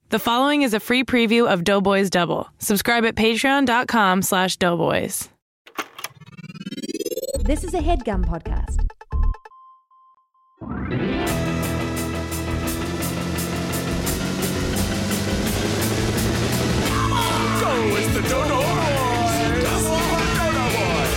The following is a free preview of Doughboys Double. Subscribe at patreon.com/doughboys. This is a HeadGum podcast. Go, it's the Dodo Boys! Dodo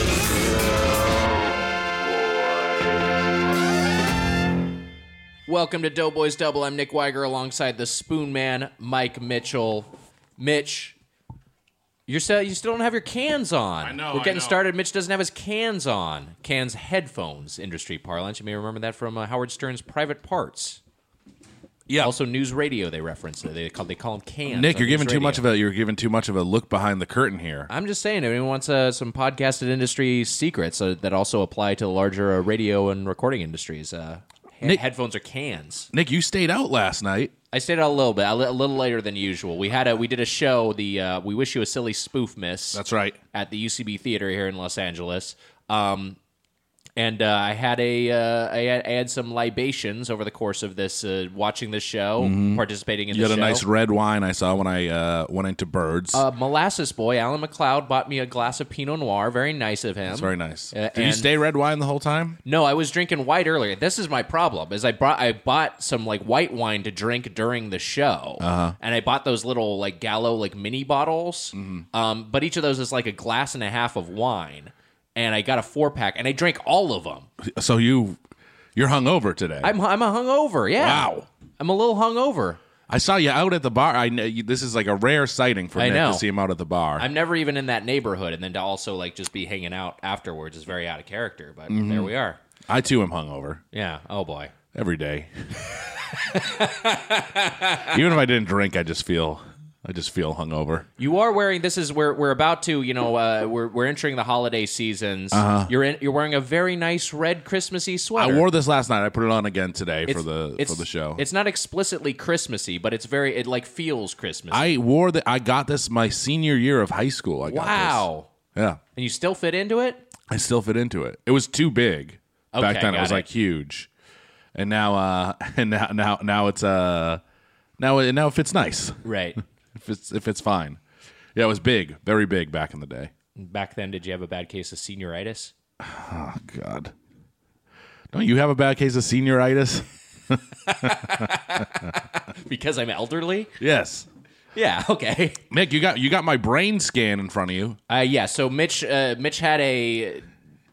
Boys! Welcome to Doughboys Double. I'm Nick Weiger alongside the Spoon Man, Mike Mitchell. Mitch, you still don't have your cans on. I know. We're getting started. Mitch doesn't have his cans on. Cans, headphones, industry parlance. You may remember that from Howard Stern's Private Parts. Yeah. Also, News Radio. They reference it. They call them cans. Nick, on you're giving News too Radio. much of a look behind the curtain here. I'm just saying, if anyone wants some podcasted industry secrets that also apply to the larger radio and recording industries. Nick- Headphones are cans. Nick, you stayed out last night. I stayed out a little bit, a little later than usual. We did a show, the We Wish You a Silly Spoof Miss. That's right. At the UCB Theater here in Los Angeles. And I had some libations over the course of this, watching this show, participating in You the had show. a nice red wine I saw when I went into Birds. Molasses Boy, Alan McLeod, bought me a glass of Pinot Noir. Very nice of him. That's very nice. Did you and- stay red wine the whole time? No, I was drinking white earlier. This is my problem. Is I bought some like white wine to drink during the show, and I bought those little like Gallo like mini bottles. But each of those is like a glass and a half of wine, and I got a 4-pack, and I drank all of them. So you're hungover today. I'm a hungover. Yeah. Wow. I'm a little hungover. I saw you out at the bar. I know this is like a rare sighting for I Nick know. to see him out at the bar. I'm never even in that neighborhood, and then to also like just be hanging out afterwards is very out of character. But there we are. I too am hungover Yeah. Oh boy. every day. Even if I didn't drink, I just feel hungover. You are wearing. This is we're about to. We're entering the holiday seasons. You're wearing a very nice red Christmassy I sweater. wore this last night. I put it on again today for the show. It's not explicitly Christmassy, but it like feels Christmassy. I got this my senior year of high school. I got Wow. this. Yeah. And you still fit into it? I still fit into it. It was too big back Okay, then. It got was it. like huge, and now it's now it fits nice. Right. If it's fine. Yeah, it was big, very big back in the day. Back then, did you have a bad case of senioritis? Oh God, don't you have a bad case of senioritis? Because I'm elderly? Yes, Yeah. Okay. Nick, you got my brain scan in front of you. Yeah. So Mitch had a.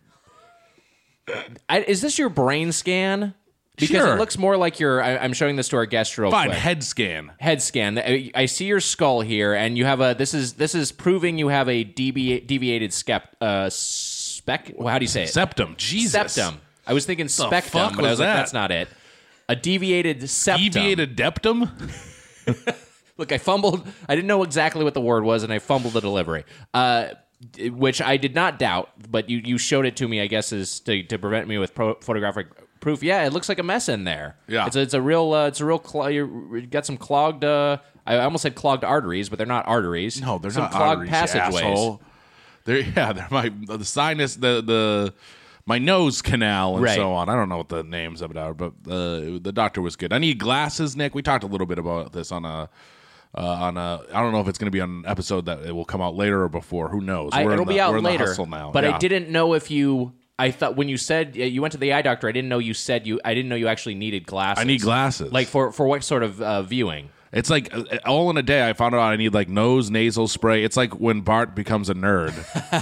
Is this your brain scan? Because Sure. it looks more like I'm showing this to our guest real Fine, quick. head scan. Head scan. I see your skull here, and you have a. This is proving you have a deviated spec. Well, how do you say it? Septum. Jesus. Septum. I was thinking spectum, fuck but I was was like, that? that's not it. A deviated septum. Deviated deptum. Look, I fumbled. I didn't know exactly what the word was, and I fumbled the delivery. Which I did not doubt, but you showed it to me, I guess, is to prevent me with photographic proof. Yeah, it looks like a mess in there. Yeah. It's a real you got some clogged. I almost said clogged arteries, but they're not arteries. No, they're some not clogged arteries, passageways. asshole. They're the sinus, my nose canal and Right. so on. I don't know what the names of it are, but the doctor was good. I need glasses, Nick. We talked a little bit about this on a. I don't know if it's going to be on an episode that it will come out later or before. Who knows? It'll be out we're in later. the hustle now. But Yeah. I didn't know if you. I thought when you said you went to the eye doctor, I didn't know you said you. I didn't know you actually needed glasses. I need glasses. Like for what sort of viewing? It's like all in a day. I found out I need like nose nasal spray. It's like when Bart becomes a nerd,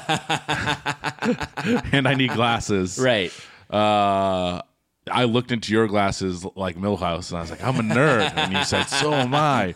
and I need glasses. Right. I looked into your glasses like Milhouse, and I was like, "I'm a nerd," and you said, "So am I."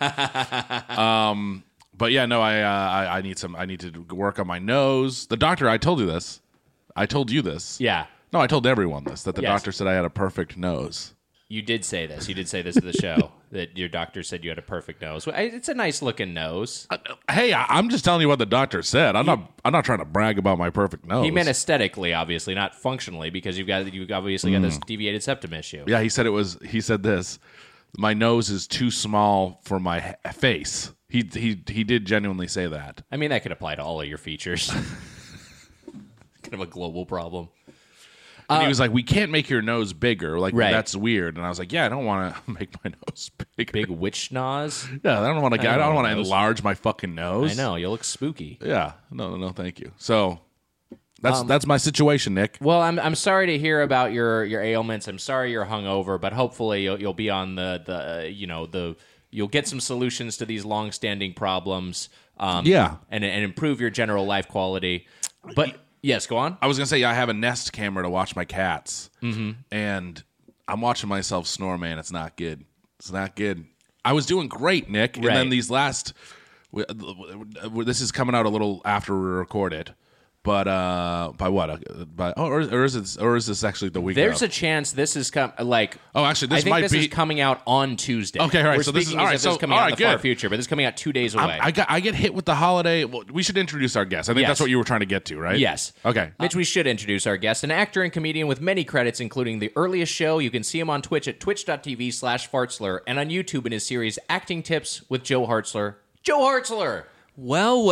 But yeah, no, I need some. I need to work on my nose. The doctor, I told you this. I told you this. Yeah. No, I told everyone this. That the Yes. doctor said I had a perfect nose. You did say this. You did say this at the show that your doctor said you had a perfect nose. Well, it's a nice looking nose. Hey, I'm just telling you what the doctor said. I'm not trying to brag about my perfect nose. He meant aesthetically, obviously, not functionally, because you've obviously got this deviated septum issue. Yeah, he said this. My nose is too small for my face. He did genuinely say that. I mean, that could apply to all of your features. Kind of a global problem. And he was like, we can't make your nose bigger. Like, Right. that's weird. And I was like, yeah, I don't want to make my nose bigger. Big witch nose. Yeah, I don't want to nose. enlarge my fucking nose. I know, you look spooky. Yeah. No, thank you. So that's my situation, Nick. Well, I'm sorry to hear about your ailments. I'm sorry you're hungover, but hopefully you'll be on you'll get some solutions to these long-standing problems. Yeah. and improve your general life quality. But yes, go on. I was gonna say I have a Nest camera to watch my cats, and I'm watching myself snore. Man, it's not good. It's not good. I was doing great, Nick, and Right. then these last. This is coming out a little after we recorded, but by what? Or is this actually the week? There's of? a chance this is Actually, this I think might this be is coming out on Tuesday. Okay, all right, We're so this is- speaking all as right, if this so- is coming all out in right, the far good. future, but this is coming out 2 days away. I get hit with the holiday. Well, we should introduce our guest. I think Yes. that's what you were trying to get to, right? Yes. Okay. Mitch, we should introduce our guest, an actor and comedian with many credits, including The Earliest Show. You can see him on Twitch at twitch.tv/Fartzler and on YouTube in his series Acting Tips with Joe Hartzler. Joe Hartzler! Well.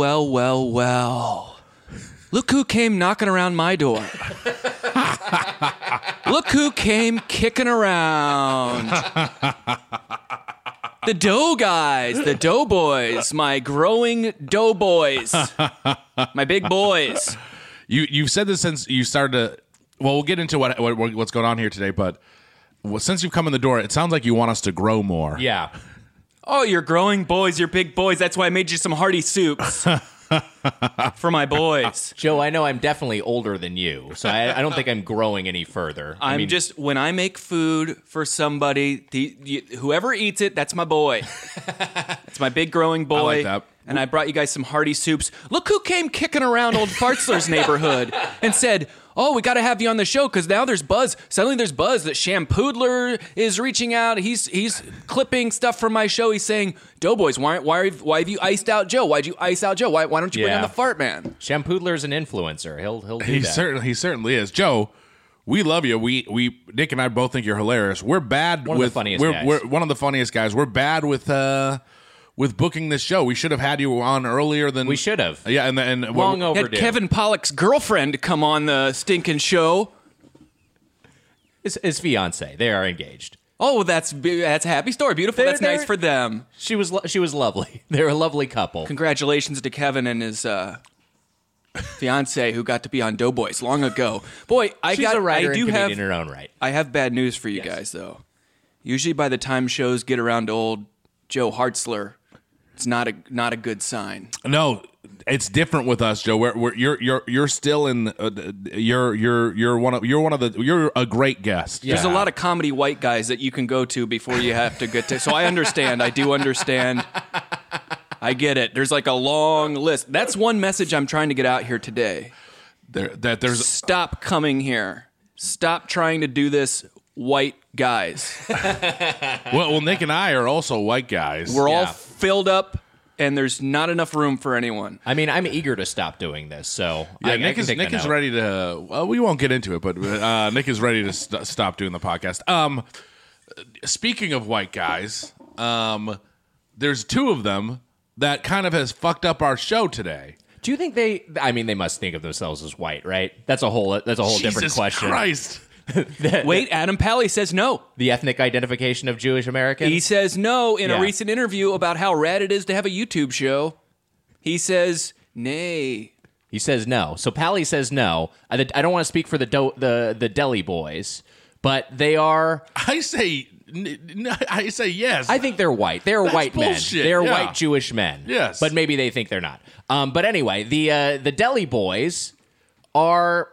Look who came knocking around my door. Look who came kicking around. The dough guys, the dough boys, my growing dough boys, my big boys. You've said this since you started to. Well, we'll get into what's going on here today, but since you've come in the door, it sounds like you want us to grow more. Yeah. Oh, you're growing boys, you're big boys. That's why I made you some hearty soups for my boys. Joe, I know I'm definitely older than you, so I don't think I'm growing any further. When I make food for somebody, whoever eats it, that's my boy. That's my big growing boy. I like that. And I brought you guys some hearty soups. Look who came kicking around old Fartzler's neighborhood and said, oh, we got to have you on the show because now there's buzz. Suddenly there's buzz that Shampoodler is reaching out. He's clipping stuff from my show. He's saying, Doughboys, why have you iced out Joe? Why'd you ice out Joe? Why don't you bring on Yeah. the fart man? Shampoodler's an influencer. He'll do He that. certainly is. Joe, we love you. We Nick and I both think you're hilarious. We're bad One of the with funniest we're, guys. we're one of the funniest guys. We're bad with booking this show. We should have had you on earlier than We should have. Yeah, and Long Had overdue. Kevin Pollak's girlfriend come on the stinking show. His fiance. They are engaged. Oh, that's a happy story. Beautiful. That's They're- nice for them. She was lovely. They're a lovely couple. Congratulations to Kevin and his fiance who got to be on Doughboys long ago. Boy, She's a writer I do and comedian have in her own right. I have bad news for you guys though. Usually by the time shows get around to old Joe Hartzler, it's not a good sign. no, it's different with us, Joe. You're still in. You're one of the. You're a great guest. There's a lot of comedy white guys that you can go to before you have to get to. So I understand. I do understand. I get it. There's like a long list. That's one message I'm trying to get out here today. There's Stop coming here. Stop trying to do this, white guys. well, Nick and I are also white guys. We're all Yeah. filled up, and there's not enough room for anyone. I mean, I'm eager to stop doing this, so Yeah, I Nick can take the is note. ready to. Well, we won't get into it, but Nick is ready to stop doing the podcast. Speaking of white guys, there's two of them that kind of has fucked up our show today. Do you think they? I mean, they must think of themselves as white, right? That's a whole different Jesus question. Christ. Wait, Adam Pally says no. The ethnic identification of Jewish Americans. He says no in Yeah. a recent interview about how rad it is to have a YouTube show. He says nay. He says no. So Pally says no. I don't want to speak for the Deli Boys, but they are. I say yes. I think they're white. They're white bullshit, men. They're yeah. white Jewish men. Yes. But maybe they think they're not. But anyway, the Deli Boys are.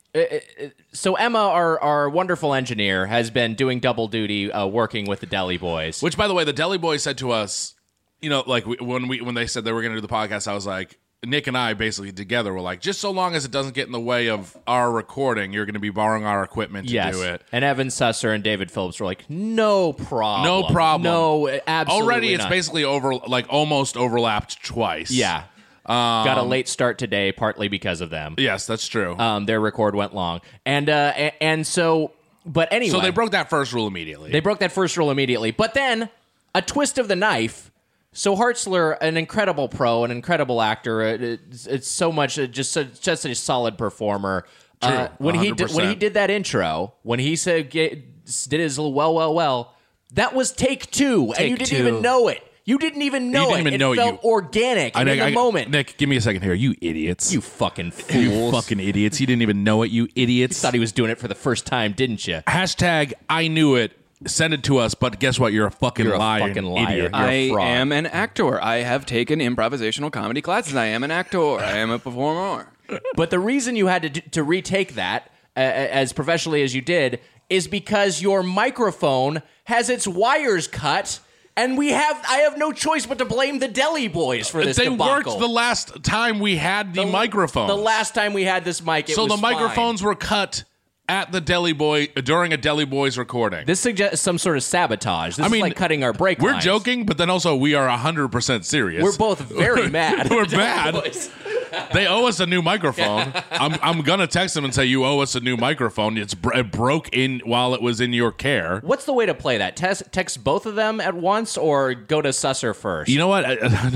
So Emma, our wonderful engineer, has been doing double duty, working with the Deli Boys. Which, by the way, the Deli Boys said to us, you know, like when they said they were going to do the podcast, I was like, Nick and I basically together were like, just so long as it doesn't get in the way of our recording, you're going to be borrowing our equipment to Yes. do it. And Evan Susser and David Phillips were like, no problem. No problem. No, absolutely Already, it's not. basically almost overlapped twice. Yeah. Got a late start today, partly because of them. Yes, that's true. Their record went long. And so, but anyway. So they broke that first rule immediately. They broke that first rule immediately. But then, a twist of the knife. So Hartzler, an incredible pro, an incredible actor, it's so much, just a solid performer. True. When he 100%. did that intro, when he said did his little well, that was take two, and you Take didn't two. even know it. You didn't even know didn't it. even know it it. felt organic in the moment. Nick, give me a second here. You idiots. You fucking fools. You fucking idiots. You didn't even know it, you idiots. thought he was doing it for the first time, didn't you? Hashtag I knew it. Send it to us, but guess what? You're a fucking You're a liar. fucking liar. Idiot. You're a I fraud. am an actor. I have taken improvisational comedy classes. I am an actor. I am a performer. But the reason you had to retake that as professionally as you did is because your microphone has its wires cut, and I have no choice but to blame the Deli Boys for this They debacle. worked the last time we had the microphone. The last time we had this mic, it so was the microphones were cut at the Deli Boy during a Deli Boys recording. This suggests some sort of sabotage. This I is mean, like cutting our break We're lines. joking, but then also we are 100% serious. We're both very mad. We're at the Deli mad. Boys. They owe us a new microphone. I'm gonna text them and say you owe us a new microphone. It broke in while it was in your care. What's the way to play that? Text both of them at once, or go to Susser first? You know what?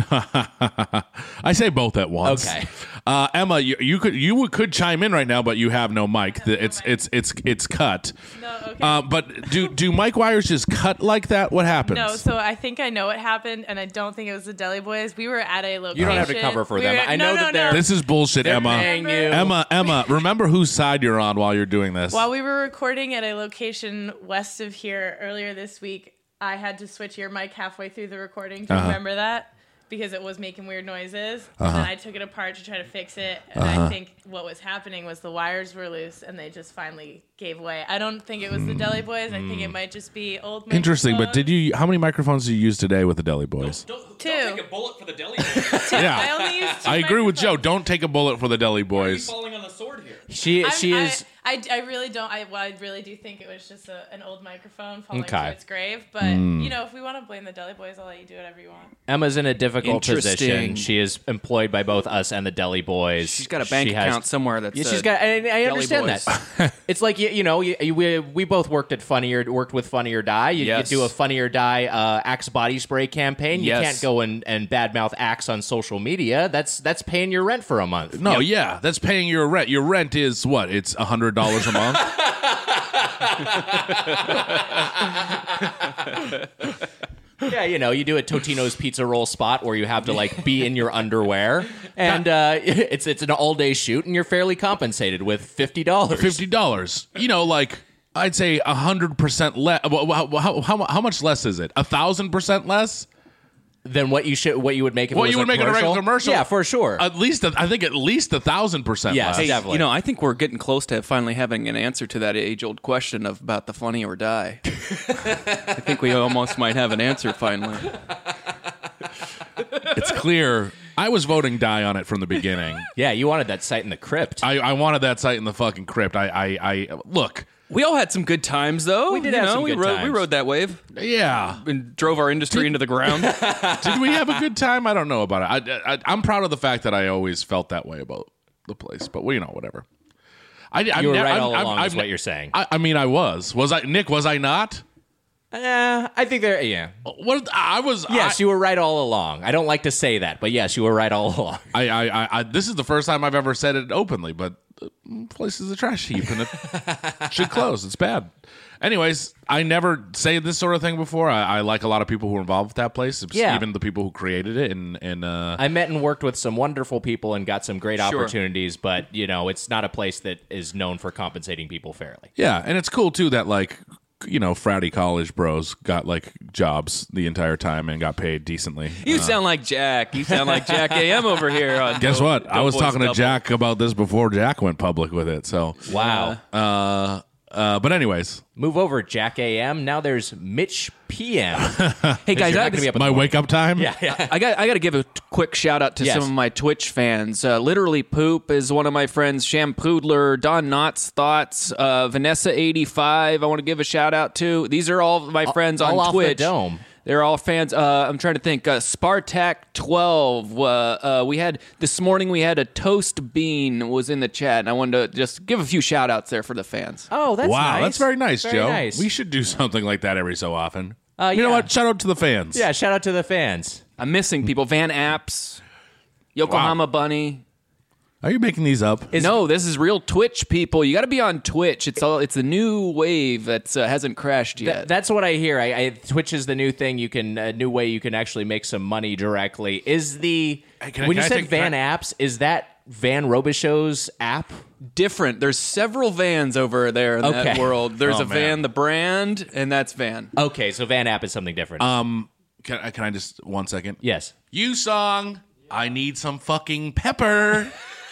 I say both at once. Okay. Emma, you could chime in right now, but you have no mic. It's cut. No, okay. But do mic wires just cut like that? What happens? No, so I think I know what happened, and I don't think it was the Deli Boys. We were at a location. You don't have to cover for them. I know that they're- This is bullshit, They're Emma. paying you. Emma, remember whose side you're on while you're doing this. While we were recording at a location west of here earlier this week, I had to switch your mic halfway through the recording. Do you remember that? Because it was making weird noises. And then I took it apart to try to fix it. And I think what was happening was the wires were loose and they just finally gave way. I don't think it was the Deli Boys. I think it might just be old Interesting, but microphones. how many microphones did you use today with the Deli Boys? Don't Two. take a bullet for the Deli Boys. Yeah. I only used two I agree with Joe. microphones. Don't take a bullet for the Deli Boys. falling on the sword here. She I'm- is. I really don't. I really do think it was just an old microphone falling Okay. to its grave. But you know, if we want to blame the Deli Boys, I'll let you do whatever you want. Emma's in a difficult position. Interesting. She is employed by both us and the Deli Boys. She's got a bank She has- account somewhere that's. Yeah, she's got. And I Deli understand Boys. that. It's like we both worked with Funny or Die. You Yes. Uh, do a Funny or Die Axe body spray campaign. You Yes. can't go and badmouth Axe on social media. That's paying your rent for a month. No, yeah, that's paying your rent. Your rent is what? It's $100 a month. Yeah, you do a Totino's pizza roll spot where you have to like be in your underwear, and it's an all day shoot, and you're fairly compensated with $50. $50. Like I'd say 100% less. How much less is it? 1,000% less? Than what you would make if What it was you would make in a regular commercial? Yeah, for sure. I think at least 1,000% Yes, less. definitely. I think we're getting close to finally having an answer to that age-old question about the Funny or Die. I think we almost might have an answer finally. It's clear. I was voting die on it from the beginning. Yeah, you wanted that site in the crypt. I wanted that site in the fucking crypt. I look. We all had some good times, though. We did have some we good rode, times. We rode that wave Yeah. and drove our industry into the ground. Did we have a good time? I don't know about it. I'm proud of the fact that I always felt that way about the place, but whatever. You were right all along, is what you're saying. I mean, I was. Was I, Nick? Was I not? I think there. Yeah. What I was. Yes, you were right all along. I don't like to say that, but yes, you were right all along. I this is the first time I've ever said it openly, but the place is a trash heap and it should close. It's bad. Anyways, I never say this sort of thing before. I like a lot of people who are involved with that place. Yeah. Even the people who created it. And I met and worked with some wonderful people and got some great Sure. opportunities, but it's not a place that is known for compensating people fairly. yeah, and it's cool too that fratty college bros got jobs the entire time and got paid decently. You sound like Jack. You sound like Jack AM over here. On Guess what? I was Doughboys talking to Double. Jack about this before Jack went public with it. So, Wow. but anyways, Move over, Jack AM. Now there's Mitch PM. Hey guys, You're I not gonna be up in my the morning. wake up time. Yeah. I got to give a quick shout out to Yes. some of my Twitch fans. Literally Poop is one of my friends. Shampoodler, Don Knotts Thoughts, Vanessa85. I want to give a shout out to. These are all my friends all on off the Twitch. dome. They're all fans. I'm trying to think. Spartak 12. We had this morning. We had a Toast Bean was in the chat, and I wanted to just give a few shout outs there for the fans. Oh, that's Wow, nice. that's very nice, Very Joe. nice. We should do something like that every so often. You yeah. know what? Shout out to the fans. Yeah, shout out to the fans. I'm missing people. Van Apps, Yokohama Bunny. Are you making these up? No, this is real Twitch, people. You got to be on Twitch. It's a new wave that hasn't crashed yet. That's what I hear. Twitch is the new thing. You can a new way you can actually make some money directly. Is the when you said Van Apps, is that Van Robichaux's app? Different. There's several Vans over there in that world. There's a Van, the brand, and that's Van. Okay, so Van App is something different. Can I just 1 second? Yes. You song. I need some fucking pepper.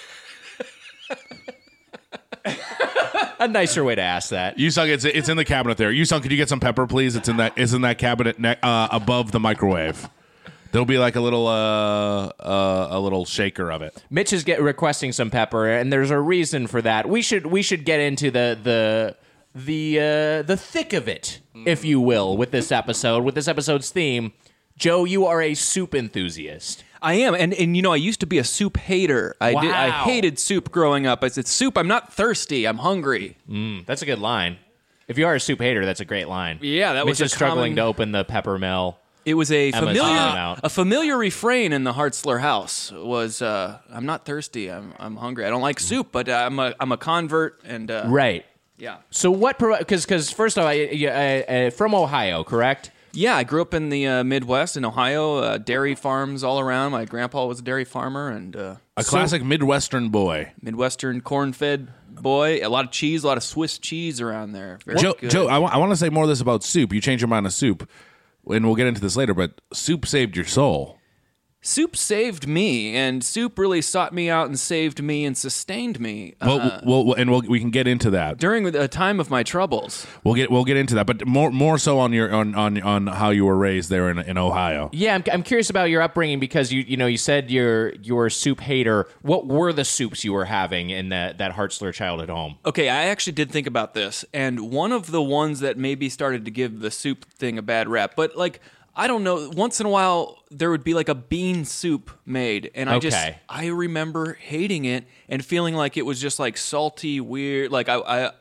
A nicer way to ask that. Yusung, it's in the cabinet there. Yusung, could you get some pepper, please? It's in that cabinet above the microwave. There'll be like a little shaker of it. Mitch is requesting some pepper, and there's a reason for that. We should get into the thick of it, if you will, with this episode. With this episode's theme, Joe, you are a soup enthusiast. I am, and I used to be a soup hater. I hated soup growing up. I said, soup, I'm not thirsty, I'm hungry. That's a good line. If you are a soup hater, that's a great line. Yeah, that Mitch was is struggling to open the pepper mill. It was Emma's a familiar refrain in the Hartzler house was, I'm not thirsty, I'm hungry. I don't like soup, but I'm a convert, and right. Yeah. So what? Because first off, from Ohio, correct? Yeah, I grew up in the Midwest in Ohio, dairy farms all around. My grandpa was a dairy farmer, and a classic Midwestern boy. Midwestern corn-fed boy. A lot of cheese, a lot of Swiss cheese around there. Very good. Joe, I want to say more of this about soup. You changed your mind on soup, and we'll get into this later, but soup saved your soul. Soup saved me, and soup really sought me out and saved me and sustained me. We can get into that during a time of my troubles. We'll get into that, but more so on your on how you were raised there in Ohio. Yeah, I'm curious about your upbringing because you said you're a soup hater. What were the soups you were having in that Hartzler childhood home? Okay, I actually did think about this, and one of the ones that maybe started to give the soup thing a bad rap, but like. I don't know. Once in a while, there would be like a bean soup made, and I remember hating it and feeling like it was just like salty, weird. Like I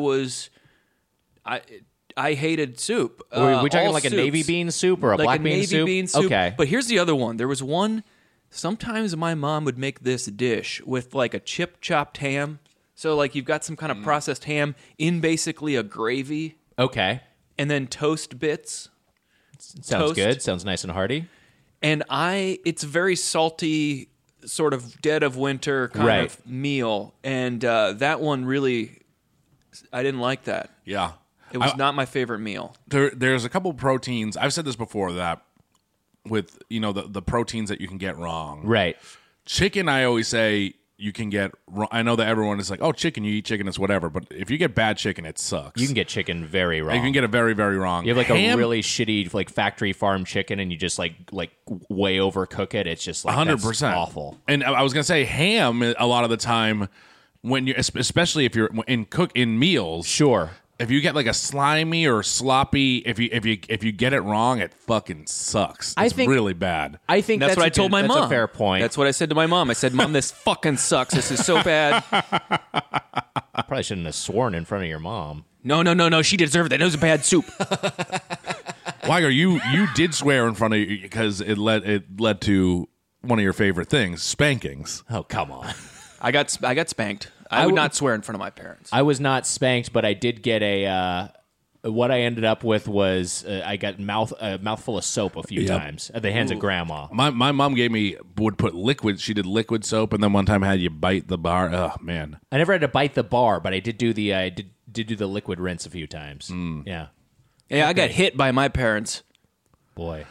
hated soup. Were we talking like soups. A navy bean soup or a like black a bean navy soup? Bean soup? Okay. But here's the other one. There was one. Sometimes my mom would make this dish with like a chopped ham. So like you've got some kind of processed ham in basically a gravy. Okay. And then toast bits. Sounds good. Sounds nice and hearty. And it's very salty, sort of dead of winter kind of meal. And that one really, I didn't like that. Yeah. It was not my favorite meal. There's a couple proteins. I've said this before that with, the proteins that you can get wrong. Right. Chicken, I always say, you can get wrong. I know that everyone is like, oh, chicken, you eat chicken, it's whatever. But if you get bad chicken, it sucks. You can get chicken very wrong. You can get it very, very wrong. You have like a really shitty like factory farm chicken, and you just like way overcook it. It's just like 100% awful. And I was gonna say ham a lot of the time when you, especially if you're in meals, sure. If you get like a slimy or sloppy, if you get it wrong, it fucking sucks. It's really bad. I think that's what I told my mom. That's a fair point. That's what I said to my mom. I said, "Mom, this fucking sucks. This is so bad." I probably shouldn't have sworn in front of your mom. No. She deserved that. It was a bad soup. Weiger, you did swear in front of you because it led to one of your favorite things, spankings. Oh, come on. I got spanked. I would not swear in front of my parents. I was not spanked, but I did get what I ended up with was I got a mouthful of soap a few times at the hands of Grandma. My mom would put liquid. She did liquid soap, and then one time had you bite the bar. Oh man! I never had to bite the bar, but I did do the liquid rinse a few times. Yeah. Yeah, I got hit by my parents. Boy.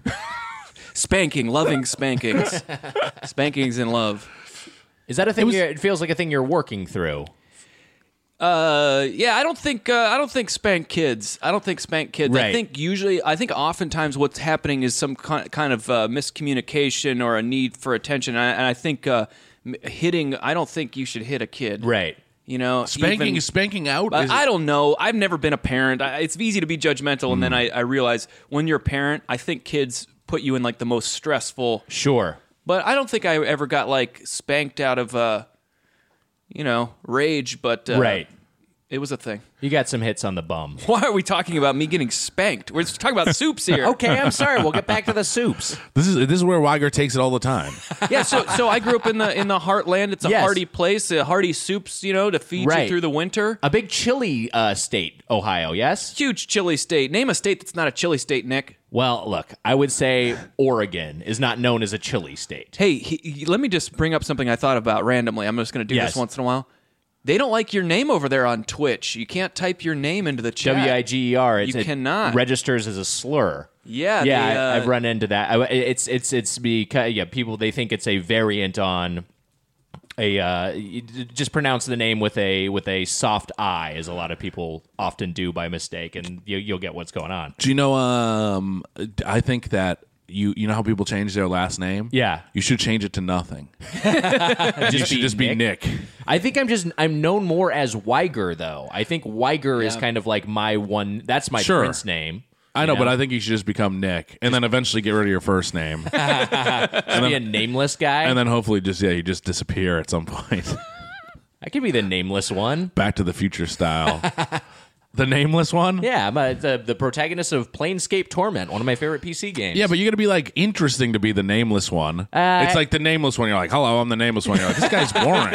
Loving spankings. Spankings in love. Is that a thing? It feels like a thing you're working through. Yeah, I don't think spank kids. I don't think spank kids. Right. I think oftentimes what's happening is some kind of miscommunication or a need for attention. And I think hitting. I don't think you should hit a kid. Right. Spanking out. I don't know. I've never been a parent. It's easy to be judgmental, and then I realize when you're a parent, I think kids put you in like the most stressful. Sure. But I don't think I ever got like spanked out of, rage. But right. It was a thing. You got some hits on the bum. Why are we talking about me getting spanked? We're just talking about soups here. Okay, I'm sorry. We'll get back to the soups. This is where Weiger takes it all the time. Yeah, so I grew up in the heartland. It's a Yes. hearty place, hearty soups, to feed you Right. through the winter. A big chili state, Ohio, yes? Huge chili state. Name a state that's not a chili state, Nick. Well, look, I would say Oregon is not known as a chili state. Hey, let me just bring up something I thought about randomly. I'm just going to do Yes. this once in a while. They don't like your name over there on Twitch. You can't type your name into the chat. WIGER. You cannot. Registers as a slur. Yeah, Yeah, I've run into that. It's because people they think it's a variant on you just pronounce the name with a soft I, as a lot of people often do by mistake, and you'll get what's going on. Do you know? I think that you know how people change their last name. Yeah. You should change it to nothing. You should just be Nick. I think I'm known more as Weiger though. I think Weiger is kind of like my one. That's my Sure. Prince name. I know, but I think you should just become Nick, and then eventually get rid of your first name, Be a nameless guy. and then hopefully you just disappear at some point. I could be the nameless one. Back to the Future style. The nameless one? Yeah, I'm the protagonist of Planescape Torment, one of my favorite PC games. Yeah, but you're going to be like interesting to be the nameless one. It's like the nameless one. You're like, hello, I'm the nameless one. You're like, this guy's boring.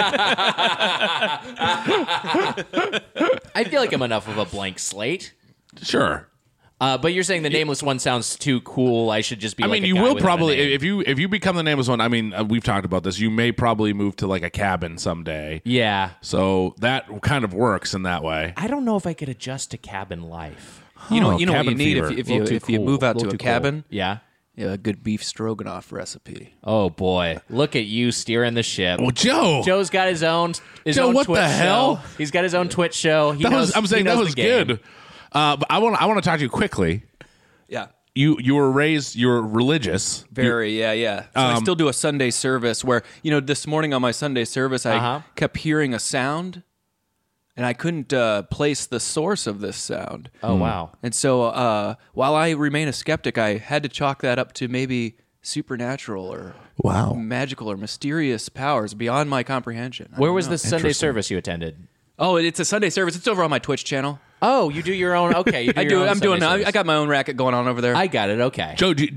I feel like I'm enough of a blank slate. Sure. But you're saying the nameless one sounds too cool. I should just be. I like mean, a you guy will without a probably name. if you become the nameless one. I mean, we've talked about this. You may probably move to like a cabin someday. Yeah. So that kind of works in that way. I don't know if I could adjust to cabin life. You know what you cabin need fever. if Little too you cool. move out to Little a too cabin. cool. Yeah. Yeah, a good beef stroganoff recipe. Oh boy, look at you steering the ship. Well, Joe. Joe's got his own Joe, own what Twitch the hell? show. He's got his own Twitch show. I'm saying that was good. Game. But I want to talk to you quickly. Yeah. You were religious. Very, yeah. So I still do a Sunday service where, this morning on my Sunday service, I kept hearing a sound, and I couldn't place the source of this sound. Oh wow. And so while I remain a skeptic, I had to chalk that up to maybe supernatural or magical or mysterious powers beyond my comprehension. Where was the Sunday service you attended? Oh, it's a Sunday service. It's over on my Twitch channel. Oh, you do your own. Okay, you do I your do. own I'm doing. Sunday service. I got my own racket going on over there. I got it. Okay. Joe, do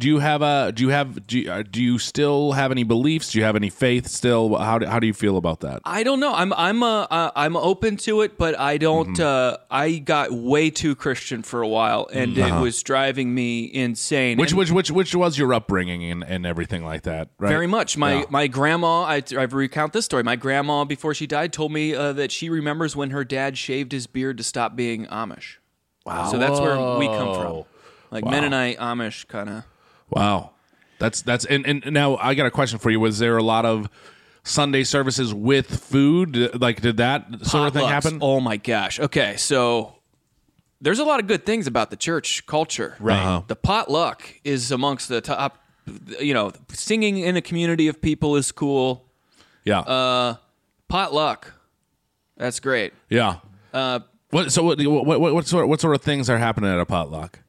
you still have any beliefs? Do you have any faith still? How do you feel about that? I don't know. I'm open to it, but I don't. I got way too Christian for a while, and it was driving me insane. Which And was your upbringing and everything like that? Right? very much. My grandma. I recount this story. My grandma, before she died, told me that she remembers when her dad shaved his beard to stop being Amish. Wow. So that's where we come from, like Mennonite Amish kind of. Wow. That's and now I got a question for you. Was there a lot of Sunday services with food? Like, did that sort of thing Potlucks. happen? Oh my gosh. Okay, so there's a lot of good things about the church culture. Right. The potluck is amongst the top. Singing in a community of people is cool. Yeah. Potluck, that's great. Yeah. What sort of things are happening at a potluck?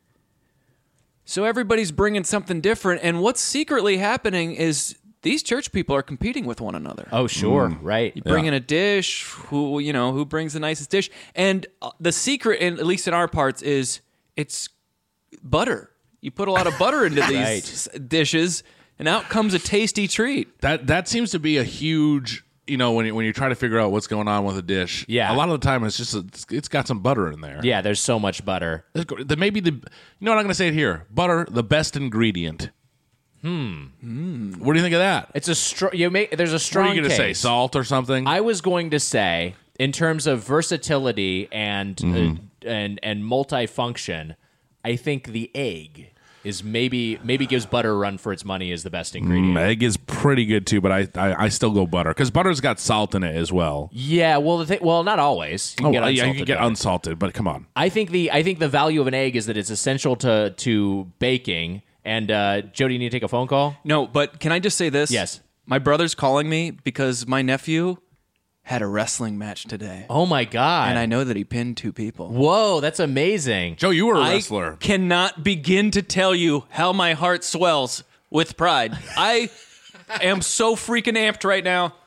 So everybody's bringing something different, and what's secretly happening is these church people are competing with one another. Oh sure. Right. You bring in a dish. Who brings the nicest dish? And the secret, at least in our parts, is it's butter. You put a lot of butter into these dishes, and out comes a tasty treat. That seems to be a huge. When you try to figure out what's going on with a dish, Yeah. a lot of the time it's got some butter in there. Yeah. There's so much butter. Maybe what I'm going to say it here. Butter, the best ingredient. What do you think of that? It's a there's a strong. What are you going to say? case. Salt or something? I was going to say, in terms of versatility and and multifunction, I think the egg is maybe gives butter a run for its money as the best ingredient. Egg is pretty good too, but I still go butter because butter's got salt in it as well. Yeah, well, not always. You can get you unsalted can get butter. unsalted, but come on. I think the value of an egg is that it's essential to baking. And Jody, you need to take a phone call? No, but can I just say this? Yes. My brother's calling me because my nephew had a wrestling match today. Oh my god! And I know that he pinned 2 people. Whoa, that's amazing. Joe, you were a I wrestler. cannot begin to tell you how my heart swells with pride. I am so freaking amped right now.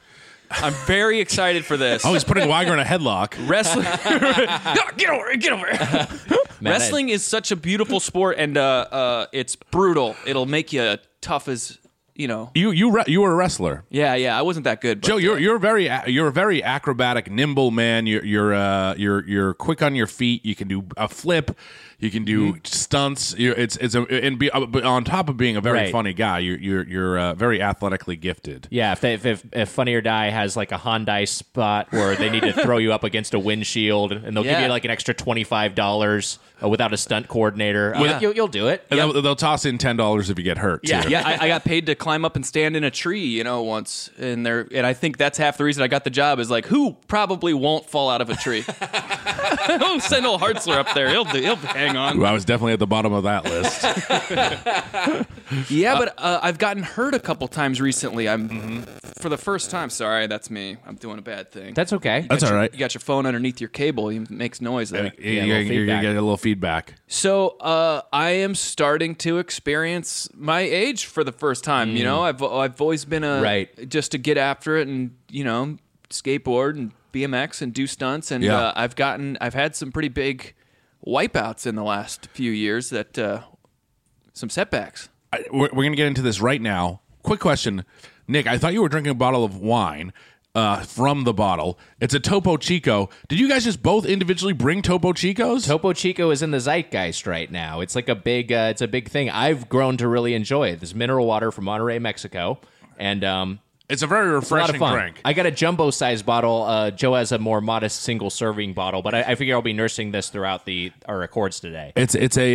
I'm very excited for this. Oh, he's putting Weiger in a headlock. Wrestling. Get over here. Wrestling is such a beautiful sport, and it's brutal. It'll make you tough as, you know. You were a wrestler. Yeah. I wasn't that good. But, Joe, you're a very acrobatic, nimble man. You're quick on your feet. You can do a flip. You can do stunts. But on top of being a very funny guy, you're very athletically gifted. Yeah, if Funny or Die has like a Hyundai spot where they need to throw you up against a windshield and they'll give you like an extra $25 without a stunt coordinator, you'll do it. And they'll toss in $10 if you get hurt. Yeah. too. Yeah, I got paid to climb up and stand in a tree, once, and I think that's half the reason I got the job. Is like, who probably won't fall out of a tree? I'll send old Hartzler up there. He'll hang on. Well, I was definitely at the bottom of that list. Yeah, but I've gotten hurt a couple times recently. For the first time. Sorry, that's me. I'm doing a bad thing. That's okay. That's all right. You got your phone underneath your cable. It makes noise there. You're gonna get a little feedback. So I am starting to experience my age for the first time. I've always been just to get after it and skateboard and BMX and do stunts, and I've had some pretty big wipeouts in the last few years. Some setbacks. We're gonna get into this right now. Quick question, Nick. I thought you were drinking a bottle of wine. From the bottle. It's a Topo Chico. Did you guys just both individually bring Topo Chicos? Topo Chico is in the zeitgeist right now. It's like a big thing. I've grown to really enjoy it. This mineral water from Monterrey, Mexico, and It's a very refreshing drink. I got a jumbo-sized bottle. Joe has a more modest single-serving bottle, but I figure I'll be nursing this throughout our records today. It's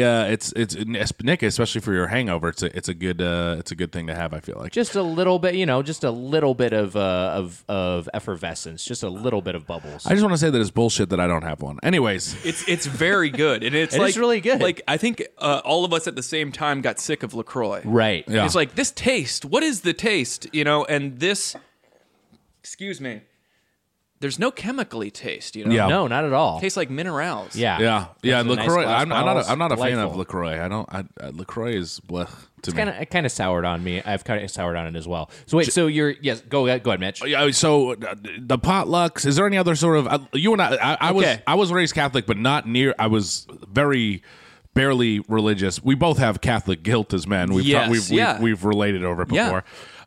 Nick, especially for your hangover. It's a good thing to have. I feel like Just a little bit, just a little bit of effervescence, just a little bit of bubbles. I just want to say that it's bullshit that I don't have one. Anyways, It's very good, and It is really good. Like I think all of us at the same time got sick of LaCroix. Right. Yeah. It's like this taste. What is the taste? And this. Excuse me. There's no chemically taste. Yeah. No, not at all. It tastes like minerals. Yeah. yeah. Those are nice LaCroix. glass I'm bottles. not a fan of Delightful. LaCroix. LaCroix is blech to me. It kind of soured on me. I've kind of soured on it as well. So wait, go ahead, Mitch. Yeah, so the potlucks. Is there any other sort of you and I Okay. I was raised Catholic, but not near. I was very barely religious. We both have Catholic guilt as men. We've related over it before.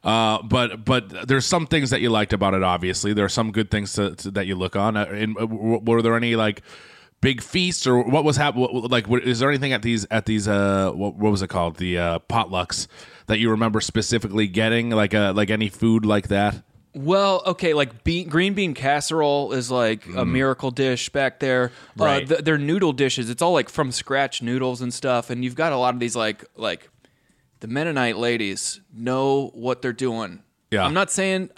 But there's some things that you liked about it. Obviously, there are some good things that you look on. Were there any like big feasts or what was happening? Like, is there anything at these what was it called, the potlucks that you remember specifically getting, like any food like that? Well, okay, like green bean casserole is like a miracle dish back there. Right. Their noodle dishes, it's all like from scratch noodles and stuff, and you've got a lot of these like the Mennonite ladies know what they're doing. Yeah. I'm not saying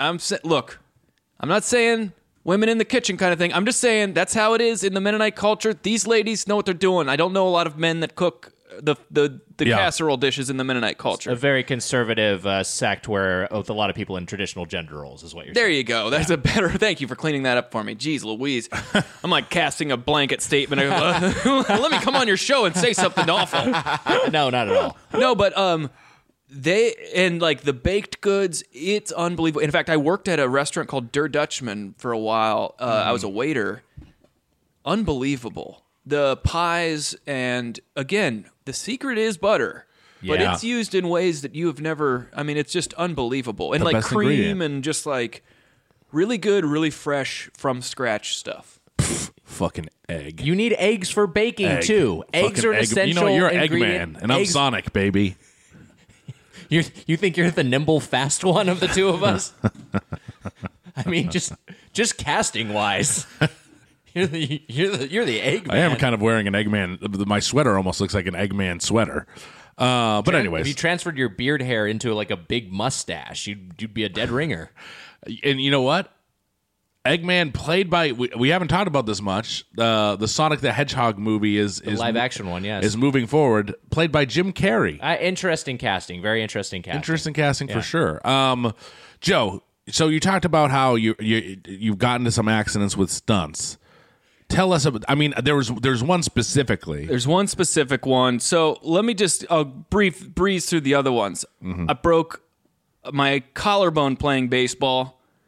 women in the kitchen kind of thing. I'm just saying that's how it is in the Mennonite culture. These ladies know what they're doing. I don't know a lot of men that cook the casserole dishes in the Mennonite culture. A very conservative sect where with a lot of people in traditional gender roles is what you're There saying. you go. That's a better. Thank you for cleaning that up for me. Jeez Louise. I'm like casting a blanket statement. Let me come on your show and say something awful. No, not at all. No, but they and like the baked goods, it's unbelievable. In fact, I worked at a restaurant called Der Dutchman for a while. I was a waiter. Unbelievable. The pies, and again, the secret is butter. But Yeah. it's used in ways that you have never. I mean, it's just unbelievable. And The like best cream ingredient. and just like really good, really fresh from scratch stuff. Fucking egg. You need eggs for baking Egg. too. Eggs Fucking are an egg. essential You're an ingredient. Eggman, and I'm Eggs- Sonic, baby. You think you're the nimble, fast one of the two of us? I mean, just casting wise, you're the Eggman. I am kind of wearing an Eggman. My sweater almost looks like an Eggman sweater. But anyways, if you transferred your beard hair into like a big mustache, you'd be a dead ringer. and you know what? Eggman played by we haven't talked about this much. The Sonic the Hedgehog movie is Live action one, yes. is moving forward. Played by Jim Carrey. Interesting casting, very interesting casting. Interesting casting for sure. Joe, so you talked about how you've gotten into some accidents with stunts. Tell us about. I mean, there's one specifically. There's one specific one. So let me just breeze through the other ones. I broke my collarbone playing baseball.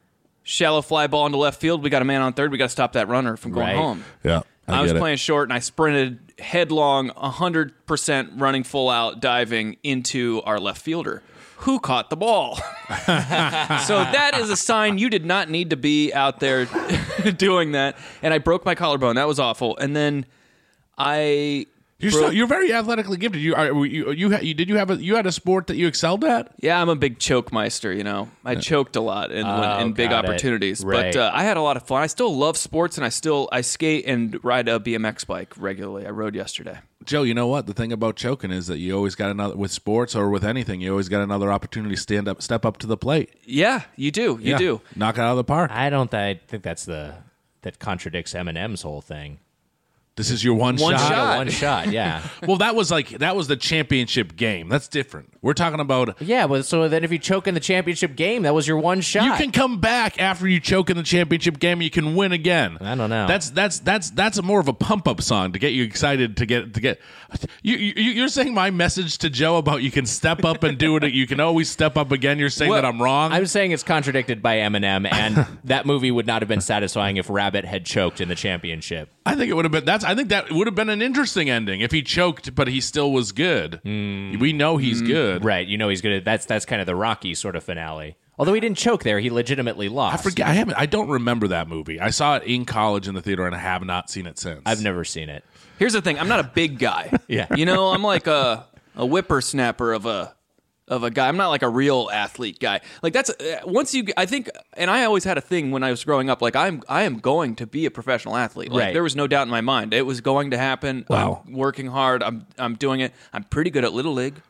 shallow fly ball into left field. We got a man on third. We got to stop that runner from going Right. home. Yeah. I was get it. playing short, and I sprinted headlong, 100% running full out, diving into our left fielder, who caught the ball. So that is a sign you did not need to be out there doing that. And I broke my collarbone. That was awful. And then You're very athletically gifted. You had a sport that you excelled at? Yeah, I'm a big choke meister, you know. I choked a lot in big got it. opportunities. Right. But I had a lot of fun. I still love sports, and I skate and ride a BMX bike regularly. I rode yesterday. Joe, you know what? The thing about choking is that you always got another, with sports or with anything, you always got another opportunity to step up to the plate. Yeah, you do. You do. Knock it out of the park. I think that contradicts Eminem's whole thing. This is your one One shot. shot. One shot, yeah. Well, that was the championship game. That's different. We're talking about Yeah, but so then if you choke in the championship game, that was your one shot. you can come back after you choke in the championship game. You can win again. I don't know. That's more of a pump up song to get you excited to get. You're saying my message to Joe about you can step up and do it. You can always step up again. You're saying that I'm wrong. I'm saying it's contradicted by Eminem, and that movie would not have been satisfying if Rabbit had choked in the championship. I think it would have been. I think that would have been an interesting ending if he choked, but he still was good. We know he's good. Right, you know he's good. That's kind of the Rocky sort of finale. Although he didn't choke there, he legitimately lost. I forget. I don't remember that movie. I saw it in college in the theater, and I have not seen it since. I've never seen it. Here's the thing. I'm not a big guy. Yeah. You know, I'm like a whippersnapper of a guy. I'm not like a real athlete guy. Like that's I think, and I always had a thing when I was growing up. Like I am going to be a professional athlete. Like Right. there was no doubt in my mind. It was going to happen. Wow. I'm working hard. I'm doing it. I'm pretty good at Little League.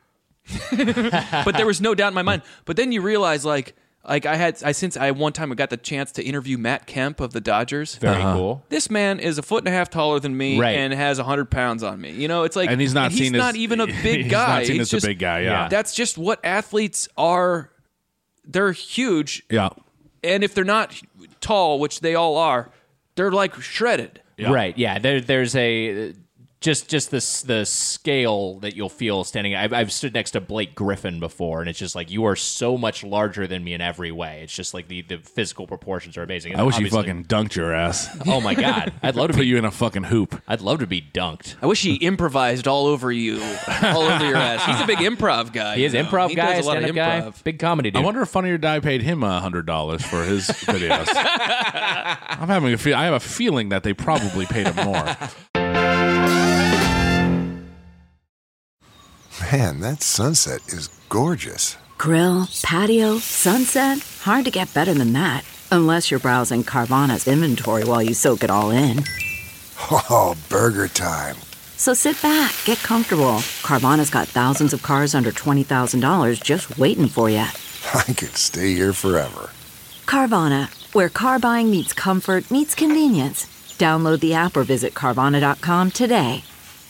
But there was no doubt in my mind. But then you realize like I one time I got the chance to interview Matt Kemp of the Dodgers. Very cool. This man is 1.5 feet taller than me Right. and has 100 pounds on me. You know, it's like, And he's not seen as not even a big he's guy. not seen He's as a big guy. Yeah. That's just what athletes are. They're huge, Yeah. and if they're not tall, which they all are, they're like shredded. Yeah. Right, yeah. There's a just the scale that you'll feel standing. I've stood next to Blake Griffin before, and it's just like you are so much larger than me in every way. It's just like the physical proportions are amazing. And I wish you obviously- fucking dunked your ass. Oh my god, I'd love to Put be. you in a fucking hoop. I'd love to be dunked. I wish he improvised all over you, all over your ass. He's a big improv guy. He is you know? improv He guy, does a lot of stand-up guy, improv. big comedy dude. I wonder if Funny or Die paid him $100 for his videos. I have a feeling that they probably paid him more. Man, that sunset is gorgeous. Grill, patio, sunset. Hard to get better than that. Unless you're browsing Carvana's inventory while you soak it all in. Oh, burger time. So sit back, get comfortable. Carvana's got thousands of cars under $20,000 just waiting for you. I could stay here forever. Carvana, where car buying meets comfort meets convenience. Download the app or visit Carvana.com today.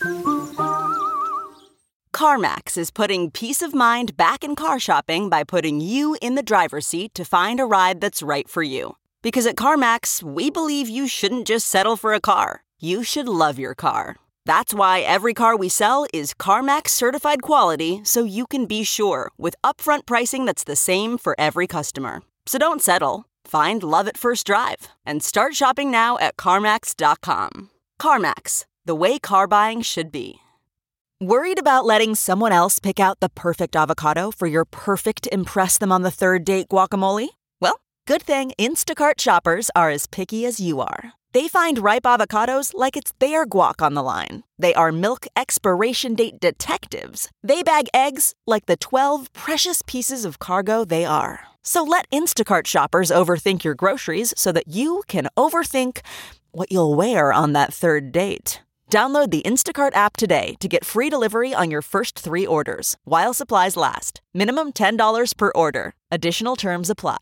CarMax is putting peace of mind back in car shopping by putting you in the driver's seat to find a ride that's right for you. Because at CarMax, we believe you shouldn't just settle for a car. You should love your car. That's why every car we sell is CarMax certified quality, so you can be sure with upfront pricing that's the same for every customer. So don't settle. Find love at first drive and start shopping now at CarMax.com. CarMax, the way car buying should be. Worried about letting someone else pick out the perfect avocado for your perfect impress them on the third date guacamole? Well, good thing Instacart shoppers are as picky as you are. They find ripe avocados like it's their guac on the line. They are milk expiration date detectives. They bag eggs like the 12 precious pieces of cargo they are. So let Instacart shoppers overthink your groceries so that you can overthink what you'll wear on that third date. Download the Instacart app today to get free delivery on your first 3 orders, while supplies last. Minimum $10 per order. Additional terms apply.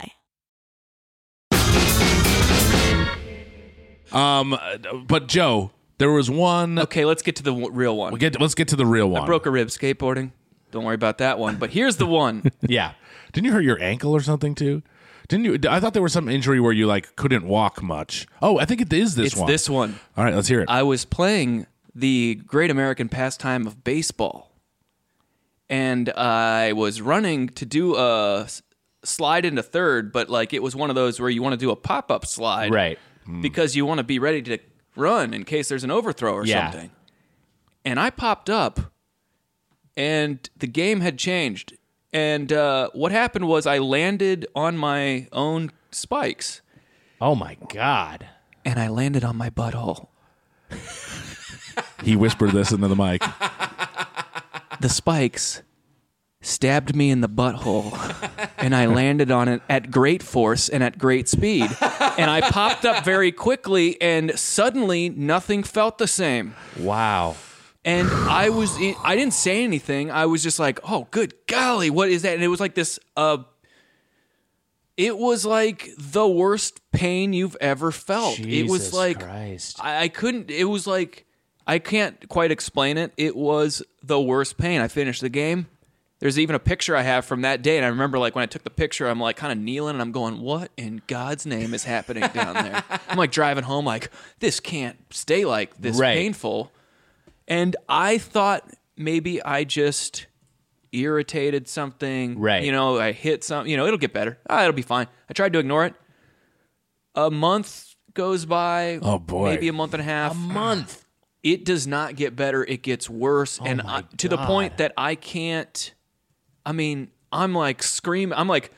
But Joe, there was one. Okay, let's get to the real one. Let's get to the real one. I broke a rib skateboarding. Don't worry about that one. But here's the one. Yeah. Didn't you hurt your ankle or something too? Didn't you? I thought there was some injury where you like couldn't walk much. Oh, I think it is this It's one. this one. All right, let's hear it. I was playing the great American pastime of baseball, and I was running to do a slide into third, but like it was one of those where you want to do a pop-up slide. Right. Because you want to be ready to run in case there's an overthrow or something. And I popped up, and the game had changed. And what happened was I landed on my own spikes. Oh, my God. And I landed on my butthole. He whispered this into the mic. The spikes stabbed me in the butthole, and I landed on it at great force and at great speed. And I popped up very quickly, and suddenly nothing felt the same. Wow. And I didn't say anything. I was just like, oh, good golly, what is that? And it was like this, it was like the worst pain you've ever felt. It was Jesus like, Christ. I couldn't, it was like, I can't quite explain it. It was the worst pain. I finished the game. There's even a picture I have from that day, and I remember like when I took the picture, I'm like kind of kneeling, and I'm going, what in God's name is happening down there? I'm like driving home like, this can't stay like this painful. And I thought maybe I just irritated something. Right. You know, I hit something. You know, it'll get better. It'll be fine. I tried to ignore it. A month goes by. Oh, boy. Maybe a month and a half. A month. It does not get better. It gets worse. Oh, and to the point that I can't, I'm like screaming. I'm like,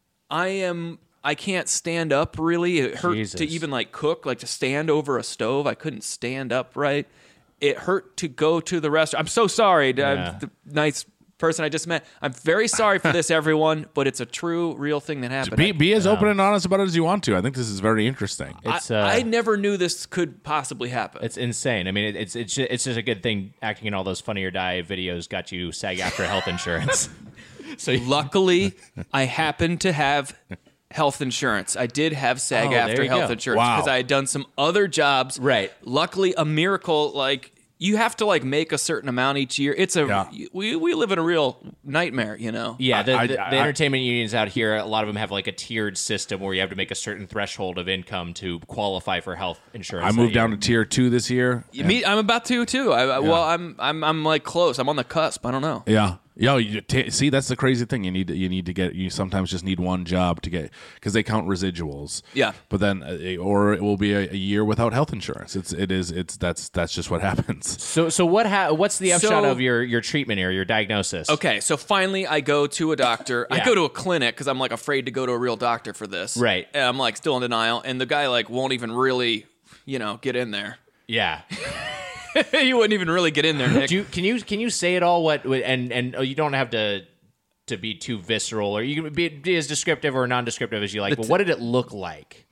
I can't stand up really. It hurt to even like cook, like to stand over a stove. I couldn't stand up right. It hurt to go to the restaurant. I'm so sorry, the nice person I just met. I'm very sorry for this, everyone, but it's a true, real thing that happened. Be as open and honest about it as you want to. I think this is very interesting. I never knew this could possibly happen. It's insane. I mean, it's just a good thing acting in all those Funny or Die videos got you SAG-AFTRA health insurance. So luckily, I happened to have health insurance. I did have SAG-AFTRA health insurance because I had done some other jobs. Right. Luckily, a miracle, like you have to like make a certain amount each year. It's we live in a real nightmare, you know. Yeah, the entertainment unions out here, a lot of them have like a tiered system where you have to make a certain threshold of income to qualify for health insurance. I moved down to tier 2 this year. I'm about to too. Well, I'm like close. I'm on the cusp. I don't know. Yeah. Yo, see, that's the crazy thing. You sometimes just need one job to get, because they count residuals. Yeah. But then, or it will be a year without health insurance. That's just what happens. So what's the upshot of your treatment here, your diagnosis? Okay, so finally I go to a doctor. Yeah. I go to a clinic because I'm like afraid to go to a real doctor for this. Right. And I'm like still in denial, and the guy like won't even really, get in there. Yeah. You wouldn't even really get in there, Nick. Can you say it all? And you don't have to be too visceral, or you can be as descriptive or non-descriptive as you like. But what did it look like?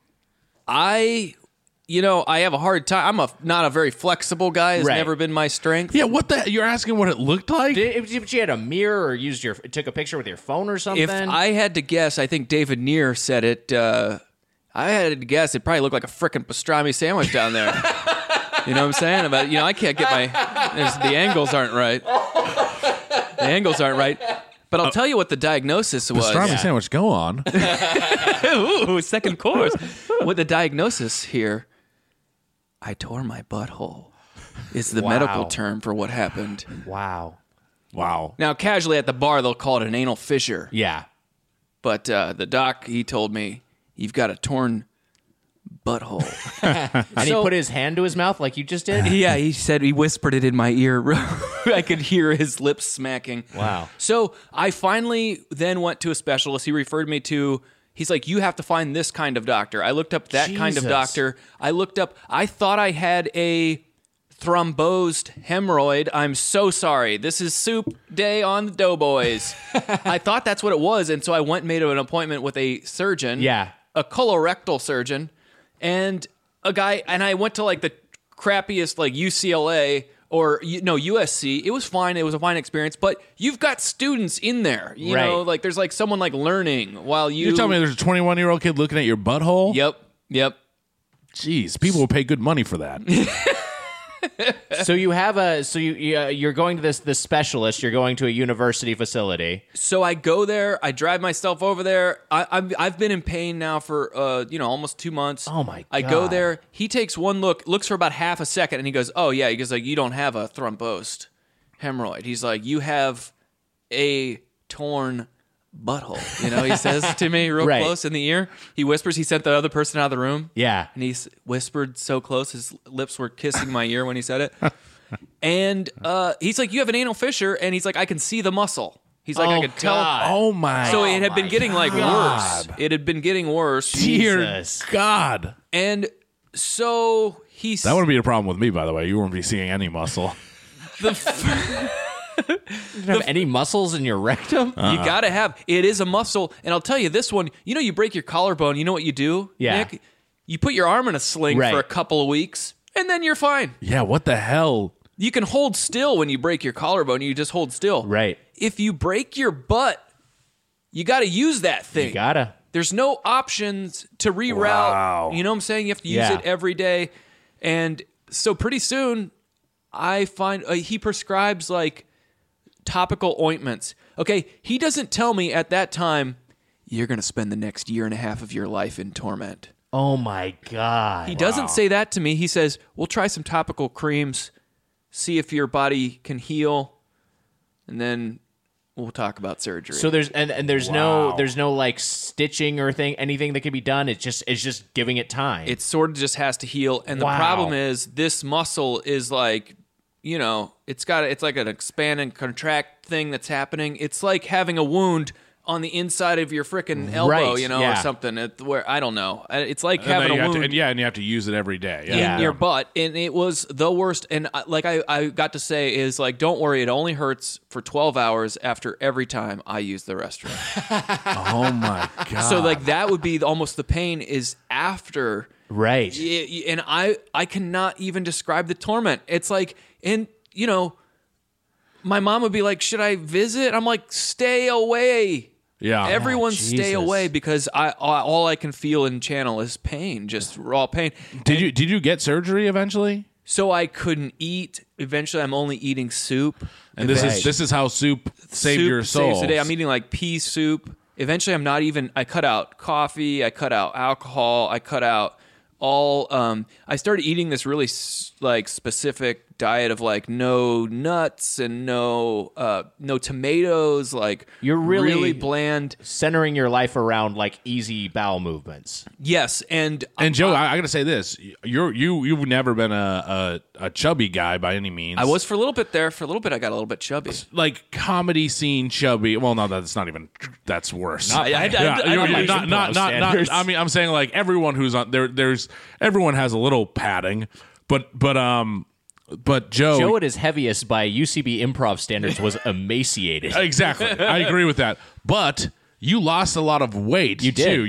I have a hard time. I'm not a very flexible guy. It's never been my strength. Yeah, what the? You're asking what it looked like? If you had a mirror or took a picture with your phone or something? If I had to guess, I think David Neer said it. I had to guess, it probably looked like a frickin' pastrami sandwich down there. You know what I'm saying? I can't get the angles aren't right. The angles aren't right. But I'll tell you what the diagnosis was. Pastrami sandwich, go on. Ooh, second course. What the diagnosis here, I tore my butthole, is the medical term for what happened. Wow. Now, casually at the bar, they'll call it an anal fissure. Yeah. But the doc, he told me, you've got a torn butthole. And he put his hand to his mouth like you just did? Yeah, he said, he whispered it in my ear. I could hear his lips smacking. Wow. So I finally then went to a specialist. He referred me to, he's like, you have to find this kind of doctor. I looked up that kind of doctor. I thought I had a thrombosed hemorrhoid. I'm so sorry. This is soup day on the Doughboys. I thought that's what it was. And so I went and made an appointment with a surgeon. Yeah. A colorectal surgeon. And a guy, and I went to like the crappiest like UCLA or USC. It was fine. It was a fine experience, but you've got students in there. You know, like there's like someone like learning while You're telling me there's a 21-year-old kid looking at your butthole? Yep. Jeez, people will pay good money for that. So you're going to this specialist. You're going to a university facility. So I go there. I drive myself over there. I've been in pain now for almost 2 months. Oh my God. I go there. He takes one look, looks for about half a second, and he goes, "Oh yeah." He goes like, "You don't have a thrombosed hemorrhoid." He's like, "You have a torn butthole. You know, he says to me real Right. close in the ear. He whispers. He sent the other person out of the room. Yeah. And he whispered so close, his lips were kissing my ear when he said it. And he's like, you have an anal fissure. And he's like, I can see the muscle. He's like, I could tell. Oh my. So it had been getting like worse. It had been getting worse. Dear Jesus. God. And so he's That wouldn't be a problem with me, by the way. You wouldn't be seeing any muscle. the You don't have any muscles in your rectum? you gotta have. It is a muscle, and I'll tell you this one. You know, you break your collarbone. You know what you do, Yeah. Nick? You put your arm in a sling Right. for a couple of weeks, and then you're fine. Yeah, what the hell? You can hold still when you break your collarbone. You just hold still. Right. If you break your butt, you got to use that thing. You gotta. There's no options to reroute. Wow. You know what I'm saying? You have to use Yeah. it every day. And so pretty soon, I find he prescribes like topical ointments. Okay, he doesn't tell me at that time, you're going to spend the next year and a half of your life in torment. Oh my God. He doesn't say that to me. He says, we'll try some topical creams, see if your body can heal, and then we'll talk about surgery. So there's there's no like stitching or anything that can be done. It's just giving it time. It sort of just has to heal. And the Wow. problem is this muscle is like, you know, it's like an expand and contract thing that's happening. It's like having a wound on the inside of your frickin' elbow, Right, you know, yeah. or something. Where I don't know. It's like And then having you a have to, wound and you have to use it every day. Yeah. in your butt, and it was the worst. And I got to say is like, don't worry, it only hurts for 12 hours after every time I use the restroom. Oh my God. So like that would be almost the pain is after. right. And I cannot even describe the torment. It's like, and you know, my mom would be like, "Should I visit?" I'm like, "Stay away." Yeah. Everyone Jesus. stay away because all I can feel and channel is pain, just raw pain. Did you get surgery eventually? So I couldn't eat. Eventually, I'm only eating soup. And this is how soup saved Soup your soul. saves the day. I'm eating like pea soup. Eventually, I'm not even. I cut out coffee. I cut out alcohol. I cut out all. I started eating this really like specific diet of like no nuts and no tomatoes. Like You're really bland. Centering your life around like easy bowel movements. Yes, and Joe, I got to say this: you've never been a chubby guy by any means. I was for a little bit there. For a little bit, I got a little bit chubby. like comedy scene chubby. Well, no, that's not even. That's worse. I Yeah, don't you're like not. standards. I mean, I'm saying like everyone who's on there. Everyone has a little padding, but Joe. Joe at his heaviest by UCB improv standards was emaciated. Exactly. I agree with that. But you lost a lot of weight. You did. too.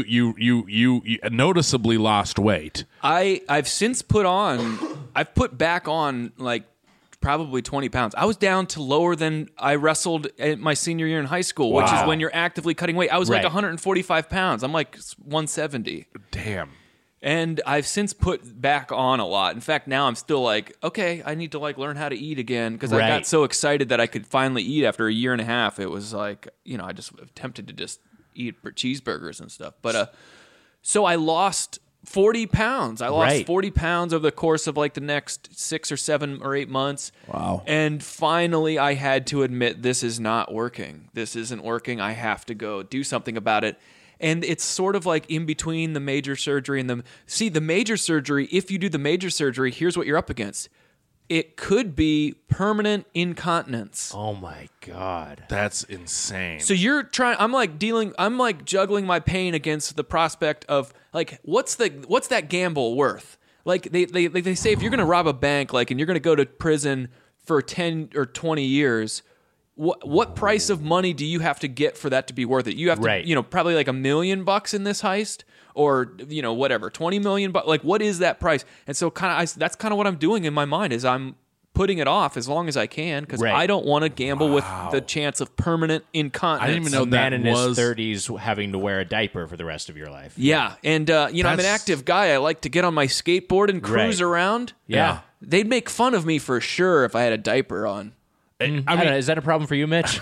You noticeably lost weight. I've since I've put back on like probably 20 pounds. I was down to lower than I wrestled at my senior year in high school, which is Wow. when you're actively cutting weight. I was like Right. 145 pounds. I'm like 170. Damn. And I've since put back on a lot. In fact, now I'm still like, okay, I need to like learn how to eat again because I got Right. so excited that I could finally eat after a year and a half. It was like, you know, I just attempted to just eat cheeseburgers and stuff. But so I lost 40 pounds. I lost Right. 40 pounds over the course of like the next 6 or 7 or 8 months. Wow. And finally, I had to admit this is not working. This isn't working. I have to go do something about it. And it's sort of like in between the major surgery and the major surgery, if you do the major surgery, here's what you're up against. It could be permanent incontinence. Oh my God. That's insane. So you're trying, I'm like juggling my pain against the prospect of like, what's that gamble worth? Like they say, if you're going to rob a bank, like, and you're going to go to prison for 10 or 20 years, what price of money do you have to get for that to be worth it? You have to, Right. you know, probably like $1 million in this heist, or you know, whatever, 20 million. Like, what is that price? And so, that's kind of what I'm doing in my mind is I'm putting it off as long as I can because Right. I don't want to gamble with the chance of permanent incontinence. I didn't even know A man in was his 30s having to wear a diaper for the rest of your life. Yeah, and you know, I'm an That's- active guy. I like to get on my skateboard and cruise Right. around. Yeah. They'd make fun of me for sure if I had a diaper on. I don't know, is that a problem for you, Mitch?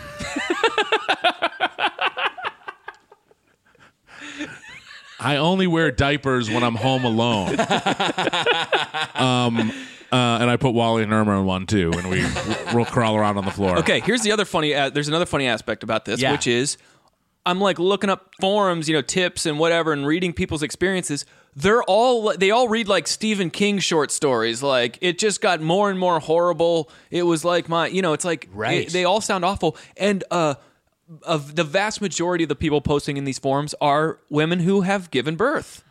I only wear diapers when I'm home alone. And I put Wally and Irma in one too, and we'll crawl around on the floor. Okay, here's the other funny. There's another funny aspect about this, Yeah. which is I'm like looking up forums, tips and whatever, and reading people's experiences. They all read like Stephen King short stories. Like it just got more and more horrible. It was like it's like they all sound awful. And of the vast majority of the people posting in these forums are women who have given birth.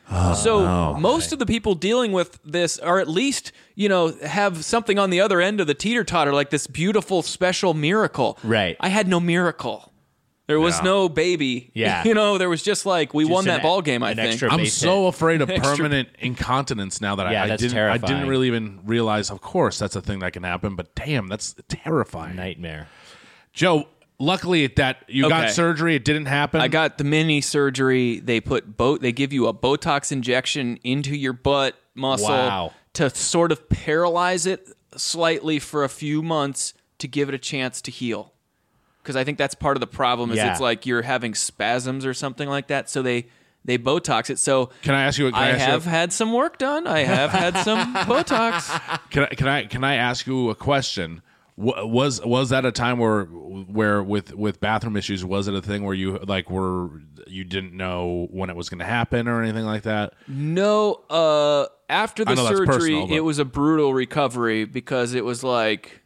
Most of the people dealing with this are at least, have something on the other end of the teeter-totter, like this beautiful, special miracle. Right. I had no miracle. There was no baby. Yeah. There was just like, we won that ball game, I think. I'm so afraid of permanent incontinence now that I didn't really even realize, of course, that's a thing that can happen, but damn, that's terrifying. Nightmare. Joe, luckily that you got surgery, it didn't happen. I got the mini surgery. They they give you a Botox injection into your butt muscle to sort of paralyze it slightly for a few months to give it a chance to heal. Because I think that's part of the problem is it's like you're having spasms or something like that. So they Botox it. So can I ask you? I have had some work done. I have had some Botox. Can I ask you a question? Was that a time where with bathroom issues, was it a thing where you you didn't know when it was going to happen or anything like that? No. After the surgery, personal, it was a brutal recovery because it was like.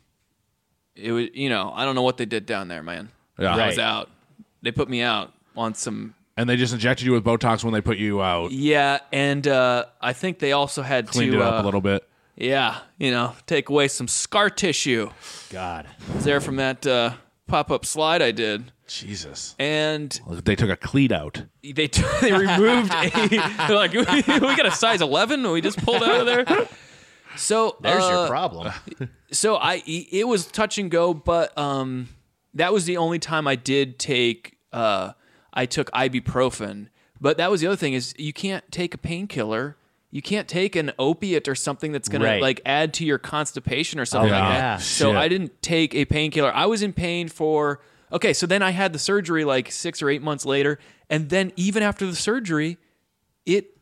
It was, I don't know what they did down there, man. Yeah. I was out. They put me out on some... And they just injected you with Botox when they put you out. Yeah, and I think they also had cleaned it up a little bit. Yeah, take away some scar tissue. God. I was there from that pop-up slide I did. Jesus. And... They took a cleat out. They removed they're like, we got a size 11 and we just pulled out of there. So there's your problem. So it was touch and go, but that was the only time I did take. I took ibuprofen, but that was the other thing is you can't take a painkiller. You can't take an opiate or something that's gonna like add to your constipation or something like that. So I didn't take a painkiller. I was in pain for so then I had the surgery like 6 or 8 months later, and then even after the surgery, it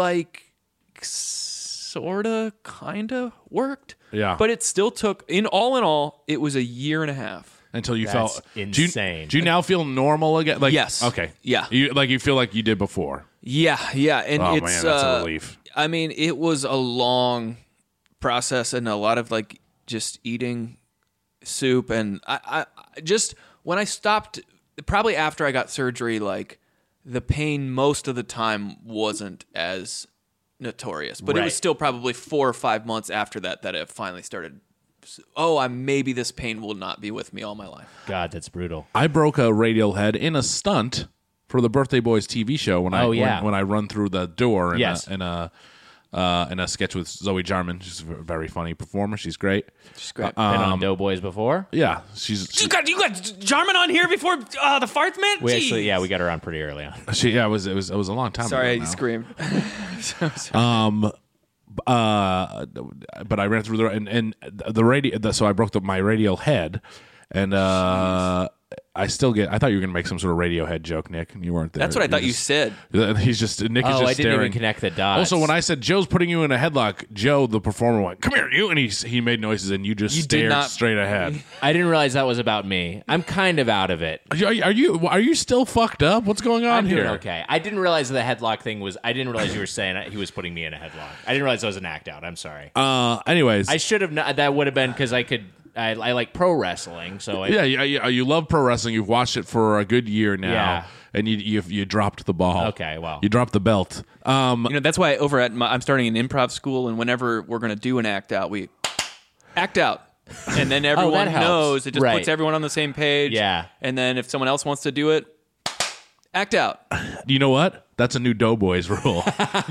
sorta, kinda worked. Yeah. But it still took, in all, it was a year and a half. Until you felt insane. Do you now feel normal again? Like, yes. Okay. Yeah. You feel like you did before. Yeah. And man, it's that's a relief. I mean, it was a long process and a lot of just eating soup, and I just when I stopped, probably after I got surgery, the pain most of the time wasn't as notorious, but it was still probably 4 or 5 months after that it finally started. Maybe this pain will not be with me all my life. God, that's brutal. I broke a radial head in a stunt for the Birthday Boys TV show when I run through the door in a sketch with Zoe Jarman. She's a very funny performer. She's great. Been on Doughboys before. Yeah, you got Jarman on here before the farts man. We actually we got her on pretty early on. It was a long time. Sorry, ago I screamed. So sorry. But I ran through and the radio. So I broke my radial head, and I still get. I thought you were going to make some sort of Radiohead joke, Nick, and you weren't there. That's what I thought you said. He's just Nick is just I staring. didn't even connect the dots. Also, when I said Joe's putting you in a headlock, Joe, the performer, went, "Come here, you," and he made noises, and you just stared straight ahead. I didn't realize that was about me. I'm kind of out of it. Are you still fucked up? What's going on here? Doing okay. I didn't realize the headlock thing was. I didn't realize you were saying he was putting me in a headlock. I didn't realize that was an act out. I'm sorry. Anyways, I should have. That would have been because I could. I like pro wrestling, so you love pro wrestling. You've watched it for a good year now, and you dropped the ball. Okay, well, you dropped the belt. That's why over at I'm starting an improv school, and whenever we're going to do an act out, we act out, and then everyone knows. It just puts everyone on the same page. Yeah, and then if someone else wants to do it, act out. You know what? That's a new Doughboys rule.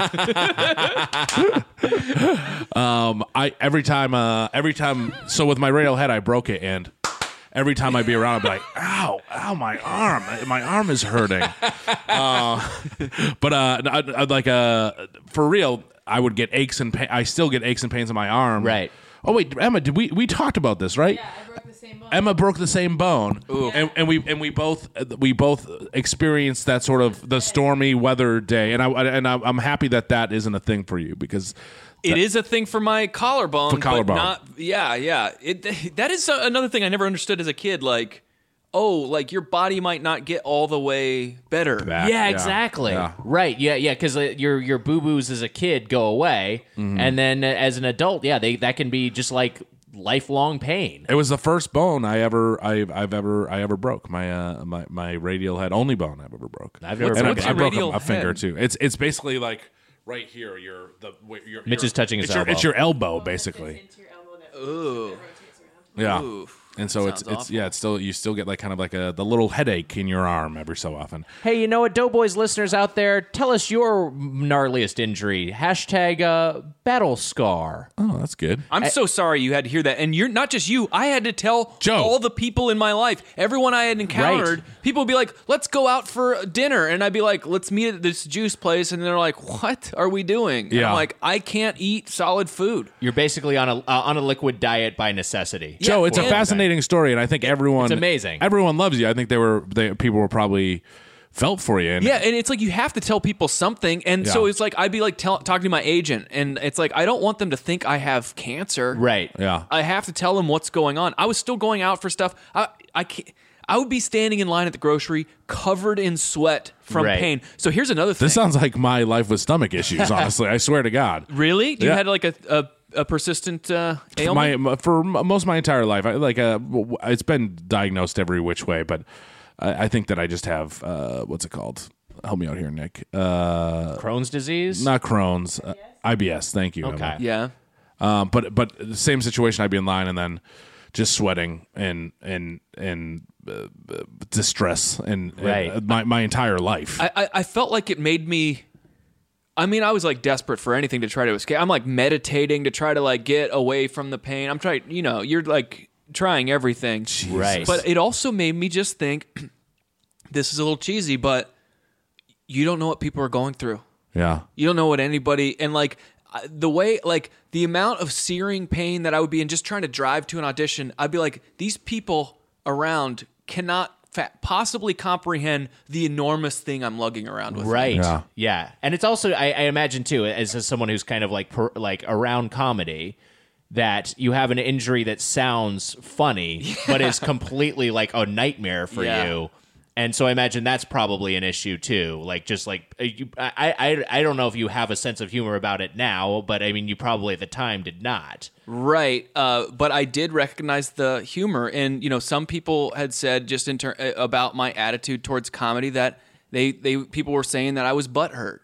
Every time. So with my radial head, I broke it, and every time I'd be around, I'd be like, "Ow, my arm is hurting." But I'd like for real, I would get aches and pain. I still get aches and pains in my arm. Right. Oh wait, Emma, did we talked about this, right? Yeah, I broke the same bone. Emma broke the same bone, Yeah. and we both experienced that sort of the stormy weather day, and I'm happy that isn't a thing for you because it is a thing for my collarbone. For collarbone. But not, yeah. That is another thing I never understood as a kid. Like, oh, like your body might not get all the way better. Yeah, exactly. Yeah. Right. Yeah, because your boo-boos as a kid go away, and then as an adult, that can be just like lifelong pain. It was the first bone I ever broke. My radial head, only bone I've ever broke. I've never And broken I it. broke Radial a finger head? too. It's basically like right here. Mitch is touching his elbow. It's your elbow basically. Into your elbow that Ooh. rotates around. Yeah. Ooh. And so Sounds awful. it's still you still get like kind of like the little headache in your arm every so often. Hey, you know what, Doughboys listeners out there, tell us your gnarliest injury. Hashtag battle scar. Oh, that's good. I'm so sorry you had to hear that. And you're not just you. I had to tell Joe. all the people in my life, everyone I had encountered, people would be like, let's go out for dinner. And I'd be like, let's meet at this juice place. And they're like, what are we doing? And Yeah. I'm like, I can't eat solid food. You're basically on a liquid diet by necessity. Joe, it's a well, fascinating story, and I think everyone It's amazing. Everyone loves you. I think people were probably felt for you. And Yeah, and it's like you have to tell people something. And so Yeah. it's like I'd be like talking to my agent, and it's like I don't want them to think I have cancer. Right. Yeah. I have to tell them what's going on. I was still going out for stuff. I can't. I would be standing in line at the grocery covered in sweat from Right. pain. So here's another thing. This sounds like my life with stomach issues. Honestly, I swear to God. Really? You Yeah. had like a persistent ailment? For most of my entire life, it's been diagnosed every which way, but I think that I just have what's it called? Help me out here, Nick. Crohn's disease? Not Crohn's, IBS. Thank you. Okay. Yeah. But the same situation. I'd be in line and then just sweating and distress and Right. my entire life. I felt like it made me. I mean, I was like desperate for anything to try to escape. I'm like meditating to try to like get away from the pain. I'm trying, you're like trying everything. Right. But it also made me just think, this is a little cheesy, but you don't know what people are going through. Yeah. You don't know what anybody, and like the way, like the amount of searing pain that I would be in just trying to drive to an audition, I'd be like, these people around cannot possibly comprehend the enormous thing I'm lugging around with me. Right. Yeah. And it's also, I imagine too, as someone who's kind of like around comedy, that you have an injury that sounds funny, but is completely like a nightmare for you. And so I imagine that's probably an issue too. Like, just like, I don't know if you have a sense of humor about it now, but I mean, you probably at the time did not. Right. But I did recognize the humor. And, some people had said just about my attitude towards comedy that people were saying that I was butthurt.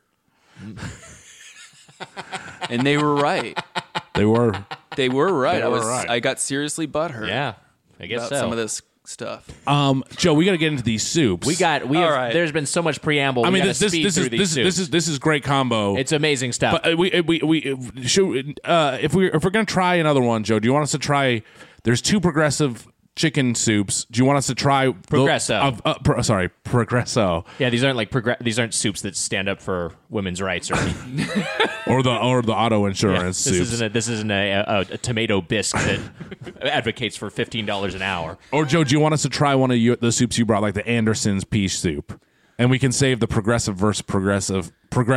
And they were right. They were. They were right. They were right. I got seriously butthurt. Yeah, I guess about so. some of this stuff. Joe, we got to get into these soups. right. There's been so much preamble. I mean, we this soups. is great combo. It's amazing stuff. But we should if we're gonna try another one, Joe. Do you want us to try? There's 2 progressive chicken soups. Do you want us to try Progresso? Progresso. Yeah, these aren't soups that stand up for women's rights or anything. or the auto insurance soups. This isn't a tomato bisque that advocates for $15 an hour. Or Joe, do you want us to try one of the soups you brought, like the Anderson's peach soup? And we can save the Progresso versus Progresso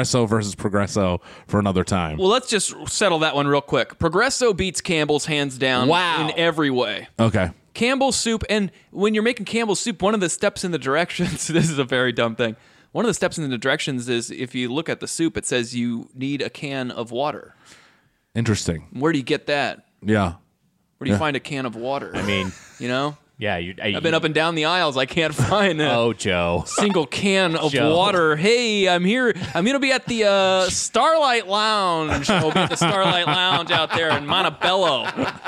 for another time. Well, let's just settle that one real quick. Progresso beats Campbell's hands down Wow. in every way. Okay. Campbell's soup, and when you're making Campbell's soup, one of the steps in the directions, this is a very dumb thing, one of the steps in the directions is if you look at the soup, it says you need a can of water. Interesting. Where do you get that? Yeah. Where do you find a can of water? I mean, yeah, I've been up and down the aisles. I can't find a Oh, Joe. single can of Joe. water. Hey, I'm here. I'm going to be at the Starlight Lounge. We'll be at the Starlight Lounge out there in Montebello.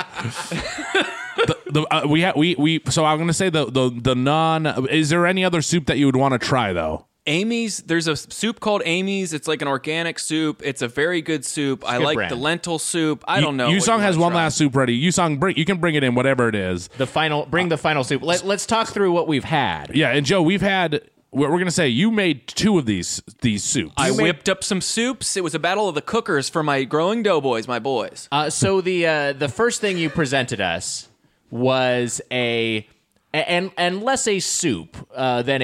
So I'm gonna say the non. Is there any other soup that you would want to try though? Amy's, there's a soup called Amy's. It's like an organic soup. It's a very good soup. I good like brand. the lentil soup. I don't know. Yusong has one last. last soup ready. Yusong, you can bring it in, whatever it is. Bring the final soup. Let's talk through what we've had. Yeah, and Joe, we're gonna say you made 2 of these soups. I whipped up some soups. It was a battle of the cookers for my growing doughboys, my boys. So the first thing you presented us was a and less a soup than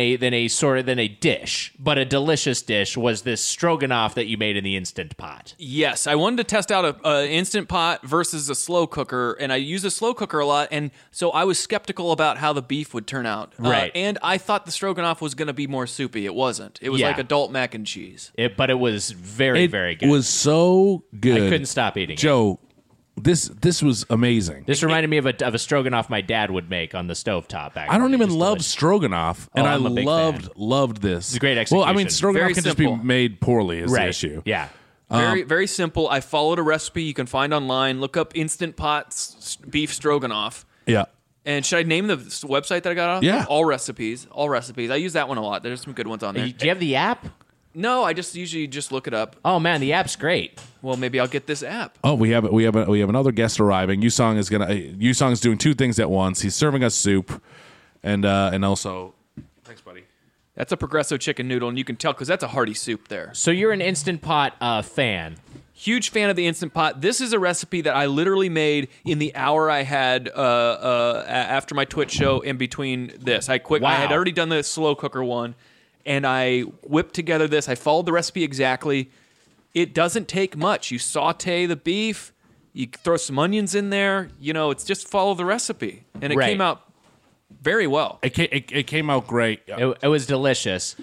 a dish, but a delicious dish was this stroganoff that you made in the Instant Pot. Yes, I wanted to test out a Instant Pot versus a slow cooker, and I use a slow cooker a lot, and so I was skeptical about how the beef would turn out. Right. And I thought the stroganoff was going to be more soupy. It wasn't. It was like adult mac and cheese. But it was very, very good. It was so good. I couldn't stop eating it. Joe, this was amazing. This reminded me of a stroganoff my dad would make on the stovetop. Back I don't then. even Just love delicious. stroganoff, and I'm I a big fan. loved this. It's a great Well, I mean, execution. stroganoff Very can simple. just be made poorly is right. the issue. Yeah. Very simple. I followed a recipe you can find online. Look up Instant Pot beef stroganoff. Yeah. And should I name the website that I got off? Yeah. All recipes. I use that one a lot. There's some good ones on there. Do you have the app? No, I just usually just look it up. Oh man, the app's great. Well, maybe I'll get this app. Oh, we have another guest arriving. Yusong's doing two things at once. He's serving us soup, and also, thanks, buddy. That's a Progresso chicken noodle, and you can tell because that's a hearty soup there. So you're an Instant Pot fan. Huge fan of the Instant Pot. This is a recipe that I literally made in the hour I had after my Twitch show. In between this, I had already done the slow cooker one, and I whipped together this. I followed the recipe exactly. It doesn't take much. You saute the beef, you throw some onions in there. It's just follow the recipe, and it came out very well. It came out great. It was delicious.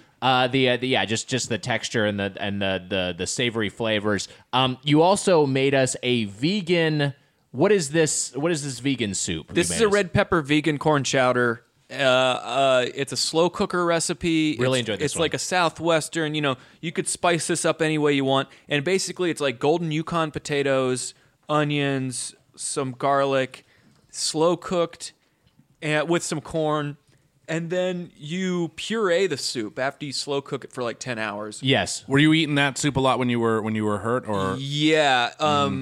Just the texture and the savory flavors. You also made us a vegan. What is this vegan soup? This is a red pepper vegan corn chowder. It's a slow cooker recipe. Really enjoyed this It's one. like a Southwestern, you could spice this up any way you want. And basically it's like golden Yukon potatoes, onions, some garlic, slow cooked with some corn. And then you puree the soup after you slow cook it for like 10 hours. Yes. Were you eating that soup a lot when you were hurt, or? Yeah.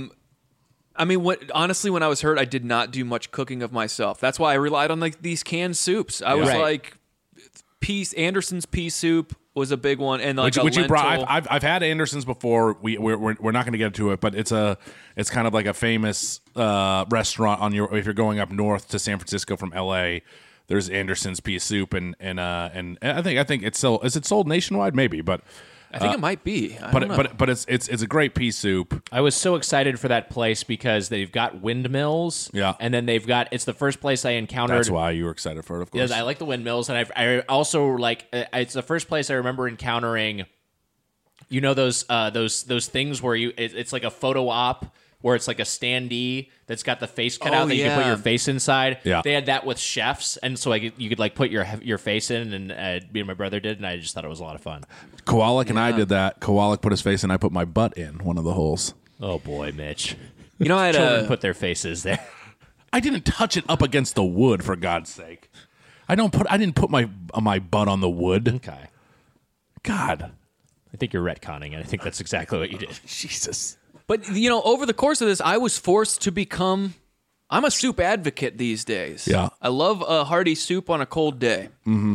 I mean, honestly, when I was hurt, I did not do much cooking of myself. That's why I relied on like these canned soups. I was like, Anderson's pea soup was a big one, and like which a you brought. lentil. I've had Anderson's before. We're not going to get into it, but it's kind of like a famous restaurant if you're going up north to San Francisco from L.A. There's Anderson's pea soup, and I think it's sold. Is it sold nationwide? Maybe, but. I think it might be. I don't know. But it's a great pea soup. I was so excited for that place because they've got windmills. Yeah. And then it's the first place I encountered. That's why you were excited for it, of course. Yes, I like the windmills, and I also like. It's the first place I remember encountering. Those things where it's like a photo op where it's like a standee that's got the face cut out that you can put your face inside. Yeah. They had that with chefs, and so you could like put your face in, and me and my brother did, and I just thought it was a lot of fun. Kowalik and I did that. Kowalik put his face in, I put my butt in one of the holes. Oh boy, Mitch. I had Children put their faces there. I didn't touch it up against the wood, for God's sake. I didn't put my butt on the wood. Okay. God. I think you're retconning, and I think that's exactly what you did. Jesus. But over the course of this, I was forced to become. I'm a soup advocate these days. Yeah. I love a hearty soup on a cold day. Mm-hmm.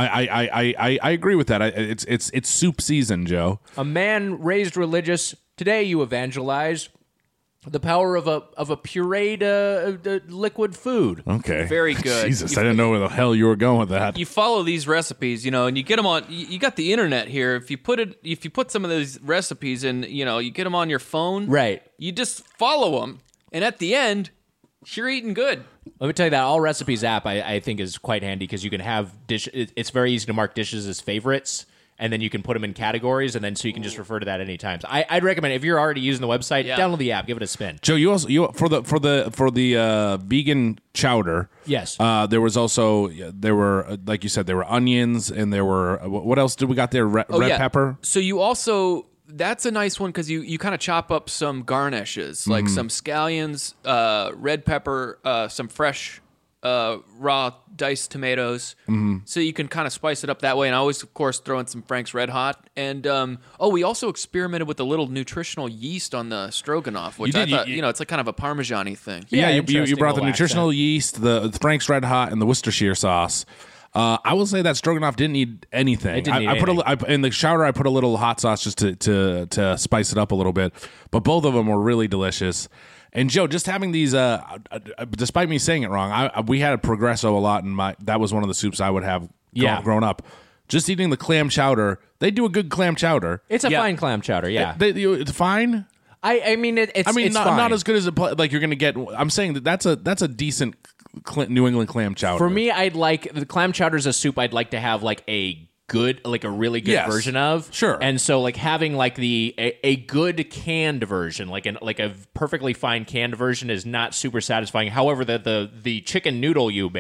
I agree with that. It's soup season, Joe. A man raised religious. Today you evangelize the power of a pureed liquid food. Okay. Very good. Jesus, I didn't know where the hell you were going with that. You follow these recipes, and you get them on. You got the internet here. If you put some of these recipes in, you get them on your phone. Right. You just follow them, and at the end, you're eating good. Let me tell you that All Recipes app I think is quite handy because you can have it's very easy to mark dishes as favorites, and then you can put them in categories, and then so you can just refer to that any time. So I'd recommend if you're already using the website, download the app, give it a spin. Joe, you for the vegan chowder. Yes. There were like you said, there were onions, and there were what else did we got there? Red pepper. So you also. That's a nice one because you kind of chop up some garnishes, like some scallions, red pepper, some fresh raw diced tomatoes. So you can kind of spice it up that way. And I always, of course, throw in some Frank's Red Hot. And we also experimented with a little nutritional yeast on the stroganoff, which I thought, it's like kind of a Parmesan-y thing. Yeah, you brought the little nutritional accent. yeast, the Frank's Red Hot, and the Worcestershire sauce. I will say that stroganoff didn't need anything. It didn't need in the chowder. I put a little hot sauce just to spice it up a little bit. But both of them were really delicious. And Joe, just having these, despite me saying it wrong, we had a Progresso a lot, and that was one of the soups I would have grown up. Just eating the clam chowder, they do a good clam chowder. It's a fine clam chowder, yeah. It's fine. I mean, it's not as good as like you're gonna get. I'm saying that's a decent New England clam chowder. For me, I'd like the clam chowder is a soup I'd like to have like a really good version of. Sure. And so like having like a good canned version, like a perfectly fine canned version is not super satisfying. However, the chicken noodle you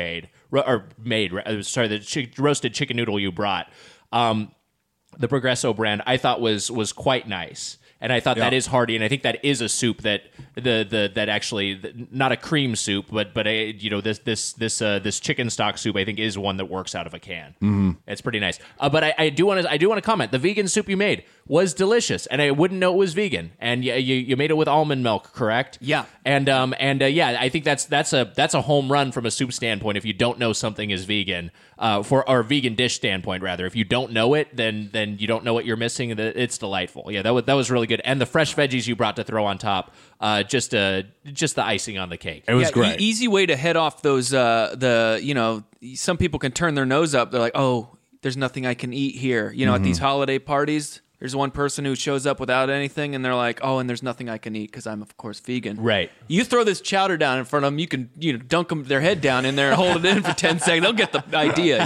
roasted chicken noodle you brought, the Progresso brand, I thought was quite nice. And I thought that is hearty, and I think that is a soup that that actually not a cream soup, but this chicken stock soup I think is one that works out of a can. Mm-hmm. It's pretty nice. But I do want to comment. The vegan soup you made was delicious, and I wouldn't know it was vegan. And you made it with almond milk, correct? Yeah. And I think that's a home run from a soup standpoint. If you don't know something is vegan, or vegan dish standpoint rather, if you don't know it, then you don't know what you're missing. It's delightful. Yeah, that was really good. And the fresh veggies you brought to throw on top, just the icing on the cake. It was great. Easy way to head off those. Some people can turn their nose up. They're like, oh, there's nothing I can eat here. At these holiday parties, there's one person who shows up without anything, and they're like, oh, and there's nothing I can eat because I'm, of course, vegan. Right. You throw this chowder down in front of them, you can dunk their head down in there and hold it in for 10 seconds. They'll get the idea,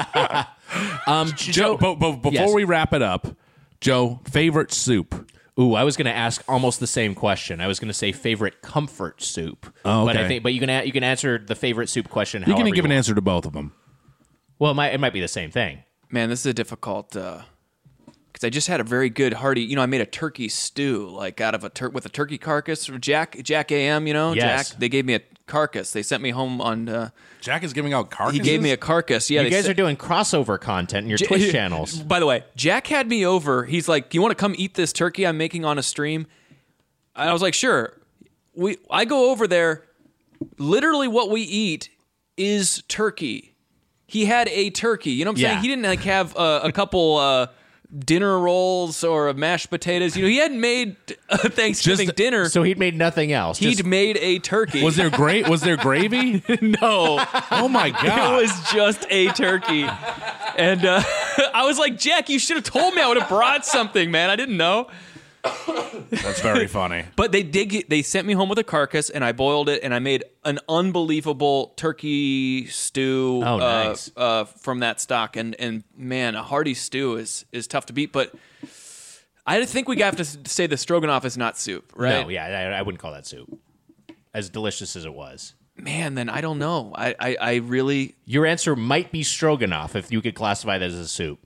Joe, before we wrap it up, Joe, favorite soup? Ooh, I was going to ask almost the same question. I was going to say favorite comfort soup. Oh, okay. But you can answer the favorite soup question. You can give an answer to both of them. Well, it might be the same thing. Man, this is a difficult. Because I just had a very good hearty. I made a turkey stew like out of with a turkey carcass. Jack AM, Yes. Jack. They gave me a carcass. They sent me home on. Jack is giving out carcasses? He gave me a carcass. Yeah, you guys are doing crossover content in your Twitch channels. By the way, Jack had me over. He's like, "You want to come eat this turkey I'm making on a stream?" And I was like, "Sure." I go over there. Literally, what we eat is turkey. He had a turkey. You know what I'm saying? He didn't have a couple dinner rolls or mashed potatoes. He hadn't made a Thanksgiving dinner. So he'd made nothing else. He'd made a turkey. Was there gravy? No. Oh my God. It was just a turkey. And I was like, Jack, you should have told me. I would have brought something, man. I didn't know. That's very funny. But they sent me home with a carcass, and I boiled it, and I made an unbelievable turkey stew nice. From that stock. And man, a hearty stew is tough to beat. But I think we have to say the stroganoff is not soup, right? No, yeah, I wouldn't call that soup. As delicious as it was. Man, then I don't know. I really... Your answer might be stroganoff if you could classify that as a soup.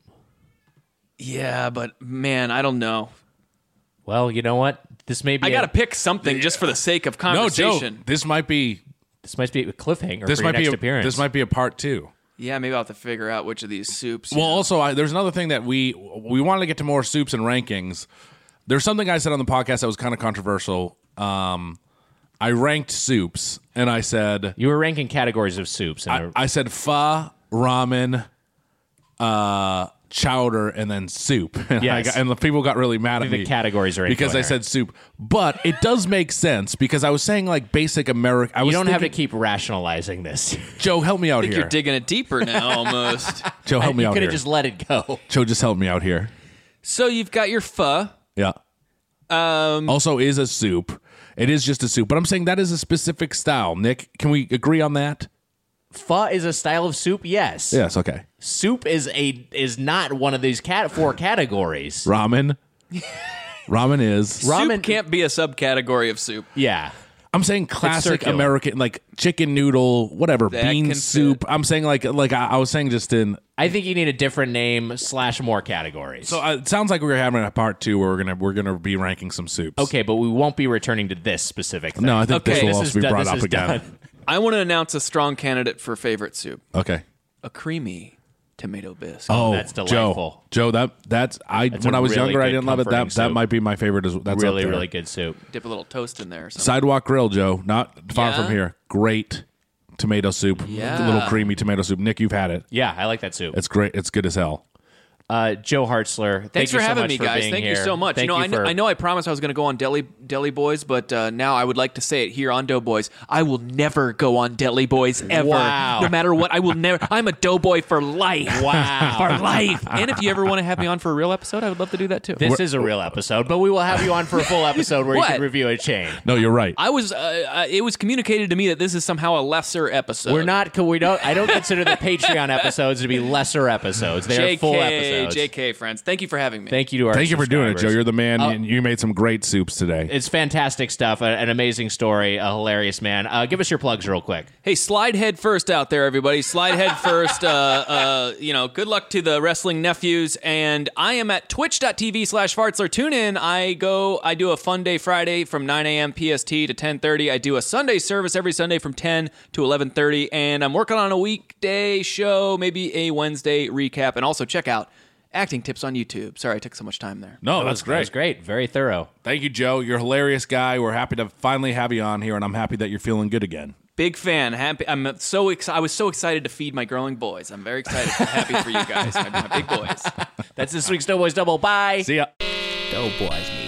Yeah, but man, I don't know. Well, you know what? This may be. I got to pick something just for the sake of conversation. No, Joe, this might be a cliffhanger for your next appearance. This might be a part 2. Yeah, maybe I'll have to figure out which of these soups. Well, also, there's another thing that we wanted to get to more soups and rankings. There's something I said on the podcast that was kind of controversial. I ranked soups, and I said... You were ranking categories of soups. I said pho, ramen, chowder, and then soup. And, yes. And the people got really mad at me. The categories are because I said soup. But it does make sense because I was saying like basic American. You don't have to keep rationalizing this. Joe, help me out I think here. You're digging it deeper now, almost. Joe, help me out here. You could have just let it go. Joe, just help me out here. So you've got your pho. Yeah. Also is a soup. It is just a soup. But I'm saying that is a specific style. Nick, can we agree on that? Pho is a style of soup, yes. Yes, okay. Soup is not one of these 4 categories. Ramen. Ramen is. Soup can't be a subcategory of soup. Yeah. I'm saying classic American, like chicken noodle, whatever, That bean can soup. fit. I'm saying like I was saying just in. I think you need a different name / more categories. So it sounds like we're having a part 2 where we're gonna be ranking some soups. Okay, but we won't be returning to this specific thing. No, I think this will also is be done. brought This up is again. done. I want to announce a strong candidate for favorite soup. Okay. A creamy tomato bisque. Oh, that's delightful. Joe, that's when I was really younger, I good didn't love it. comforting That soup. might be my favorite. That's really, up there. really good soup. Dip a little toast in there or something. Sidewalk Grill, Joe, not far Yeah? from here. Great tomato soup. Yeah. A little creamy tomato soup. Nick, you've had it. Yeah, I like that soup. It's great. It's good as hell. Joe Hartzler, Thanks for having me, guys. Thank you so much. I know I promised I was going to go on Deli Boys, but now I would like to say it here on Doughboys. I will never go on Deli Boys ever. Wow. No matter what, I will never. I'm a Doughboy for life. Wow. For life. And if you ever want to have me on for a real episode, I would love to do that too. This is a real episode, but we will have you on for a full episode where you can review a chain. No, you're right. It was communicated to me that this is somehow a lesser episode. I don't consider the Patreon episodes to be lesser episodes. They are full episodes. JK, friends. Thank you for having me. Thank you to our Thank you for doing it, Joe. You're the man. Oh. You made some great soups today. It's fantastic stuff. An amazing story. A hilarious man. Give us your plugs real quick. Hey, slide head first out there, everybody. Slide head first. Good luck to the wrestling nephews. And I am at twitch.tv/Fartzler. Tune in. I do a Fun Day Friday from 9 a.m. PST to 10:30. I do a Sunday service every Sunday from 10 to 11:30. And I'm working on a weekday show, maybe a Wednesday recap. And also check out Acting Tips on YouTube. Sorry I took so much time there. No, that's great. That's great. Very thorough. Thank you, Joe. You're a hilarious guy. We're happy to finally have you on here, and I'm happy that you're feeling good again. Big fan. Happy. I was so excited to feed my growing boys. I'm very excited. Happy for you guys, my big boys. That's this week's Doughboys Double. Bye. See ya. Doughboys.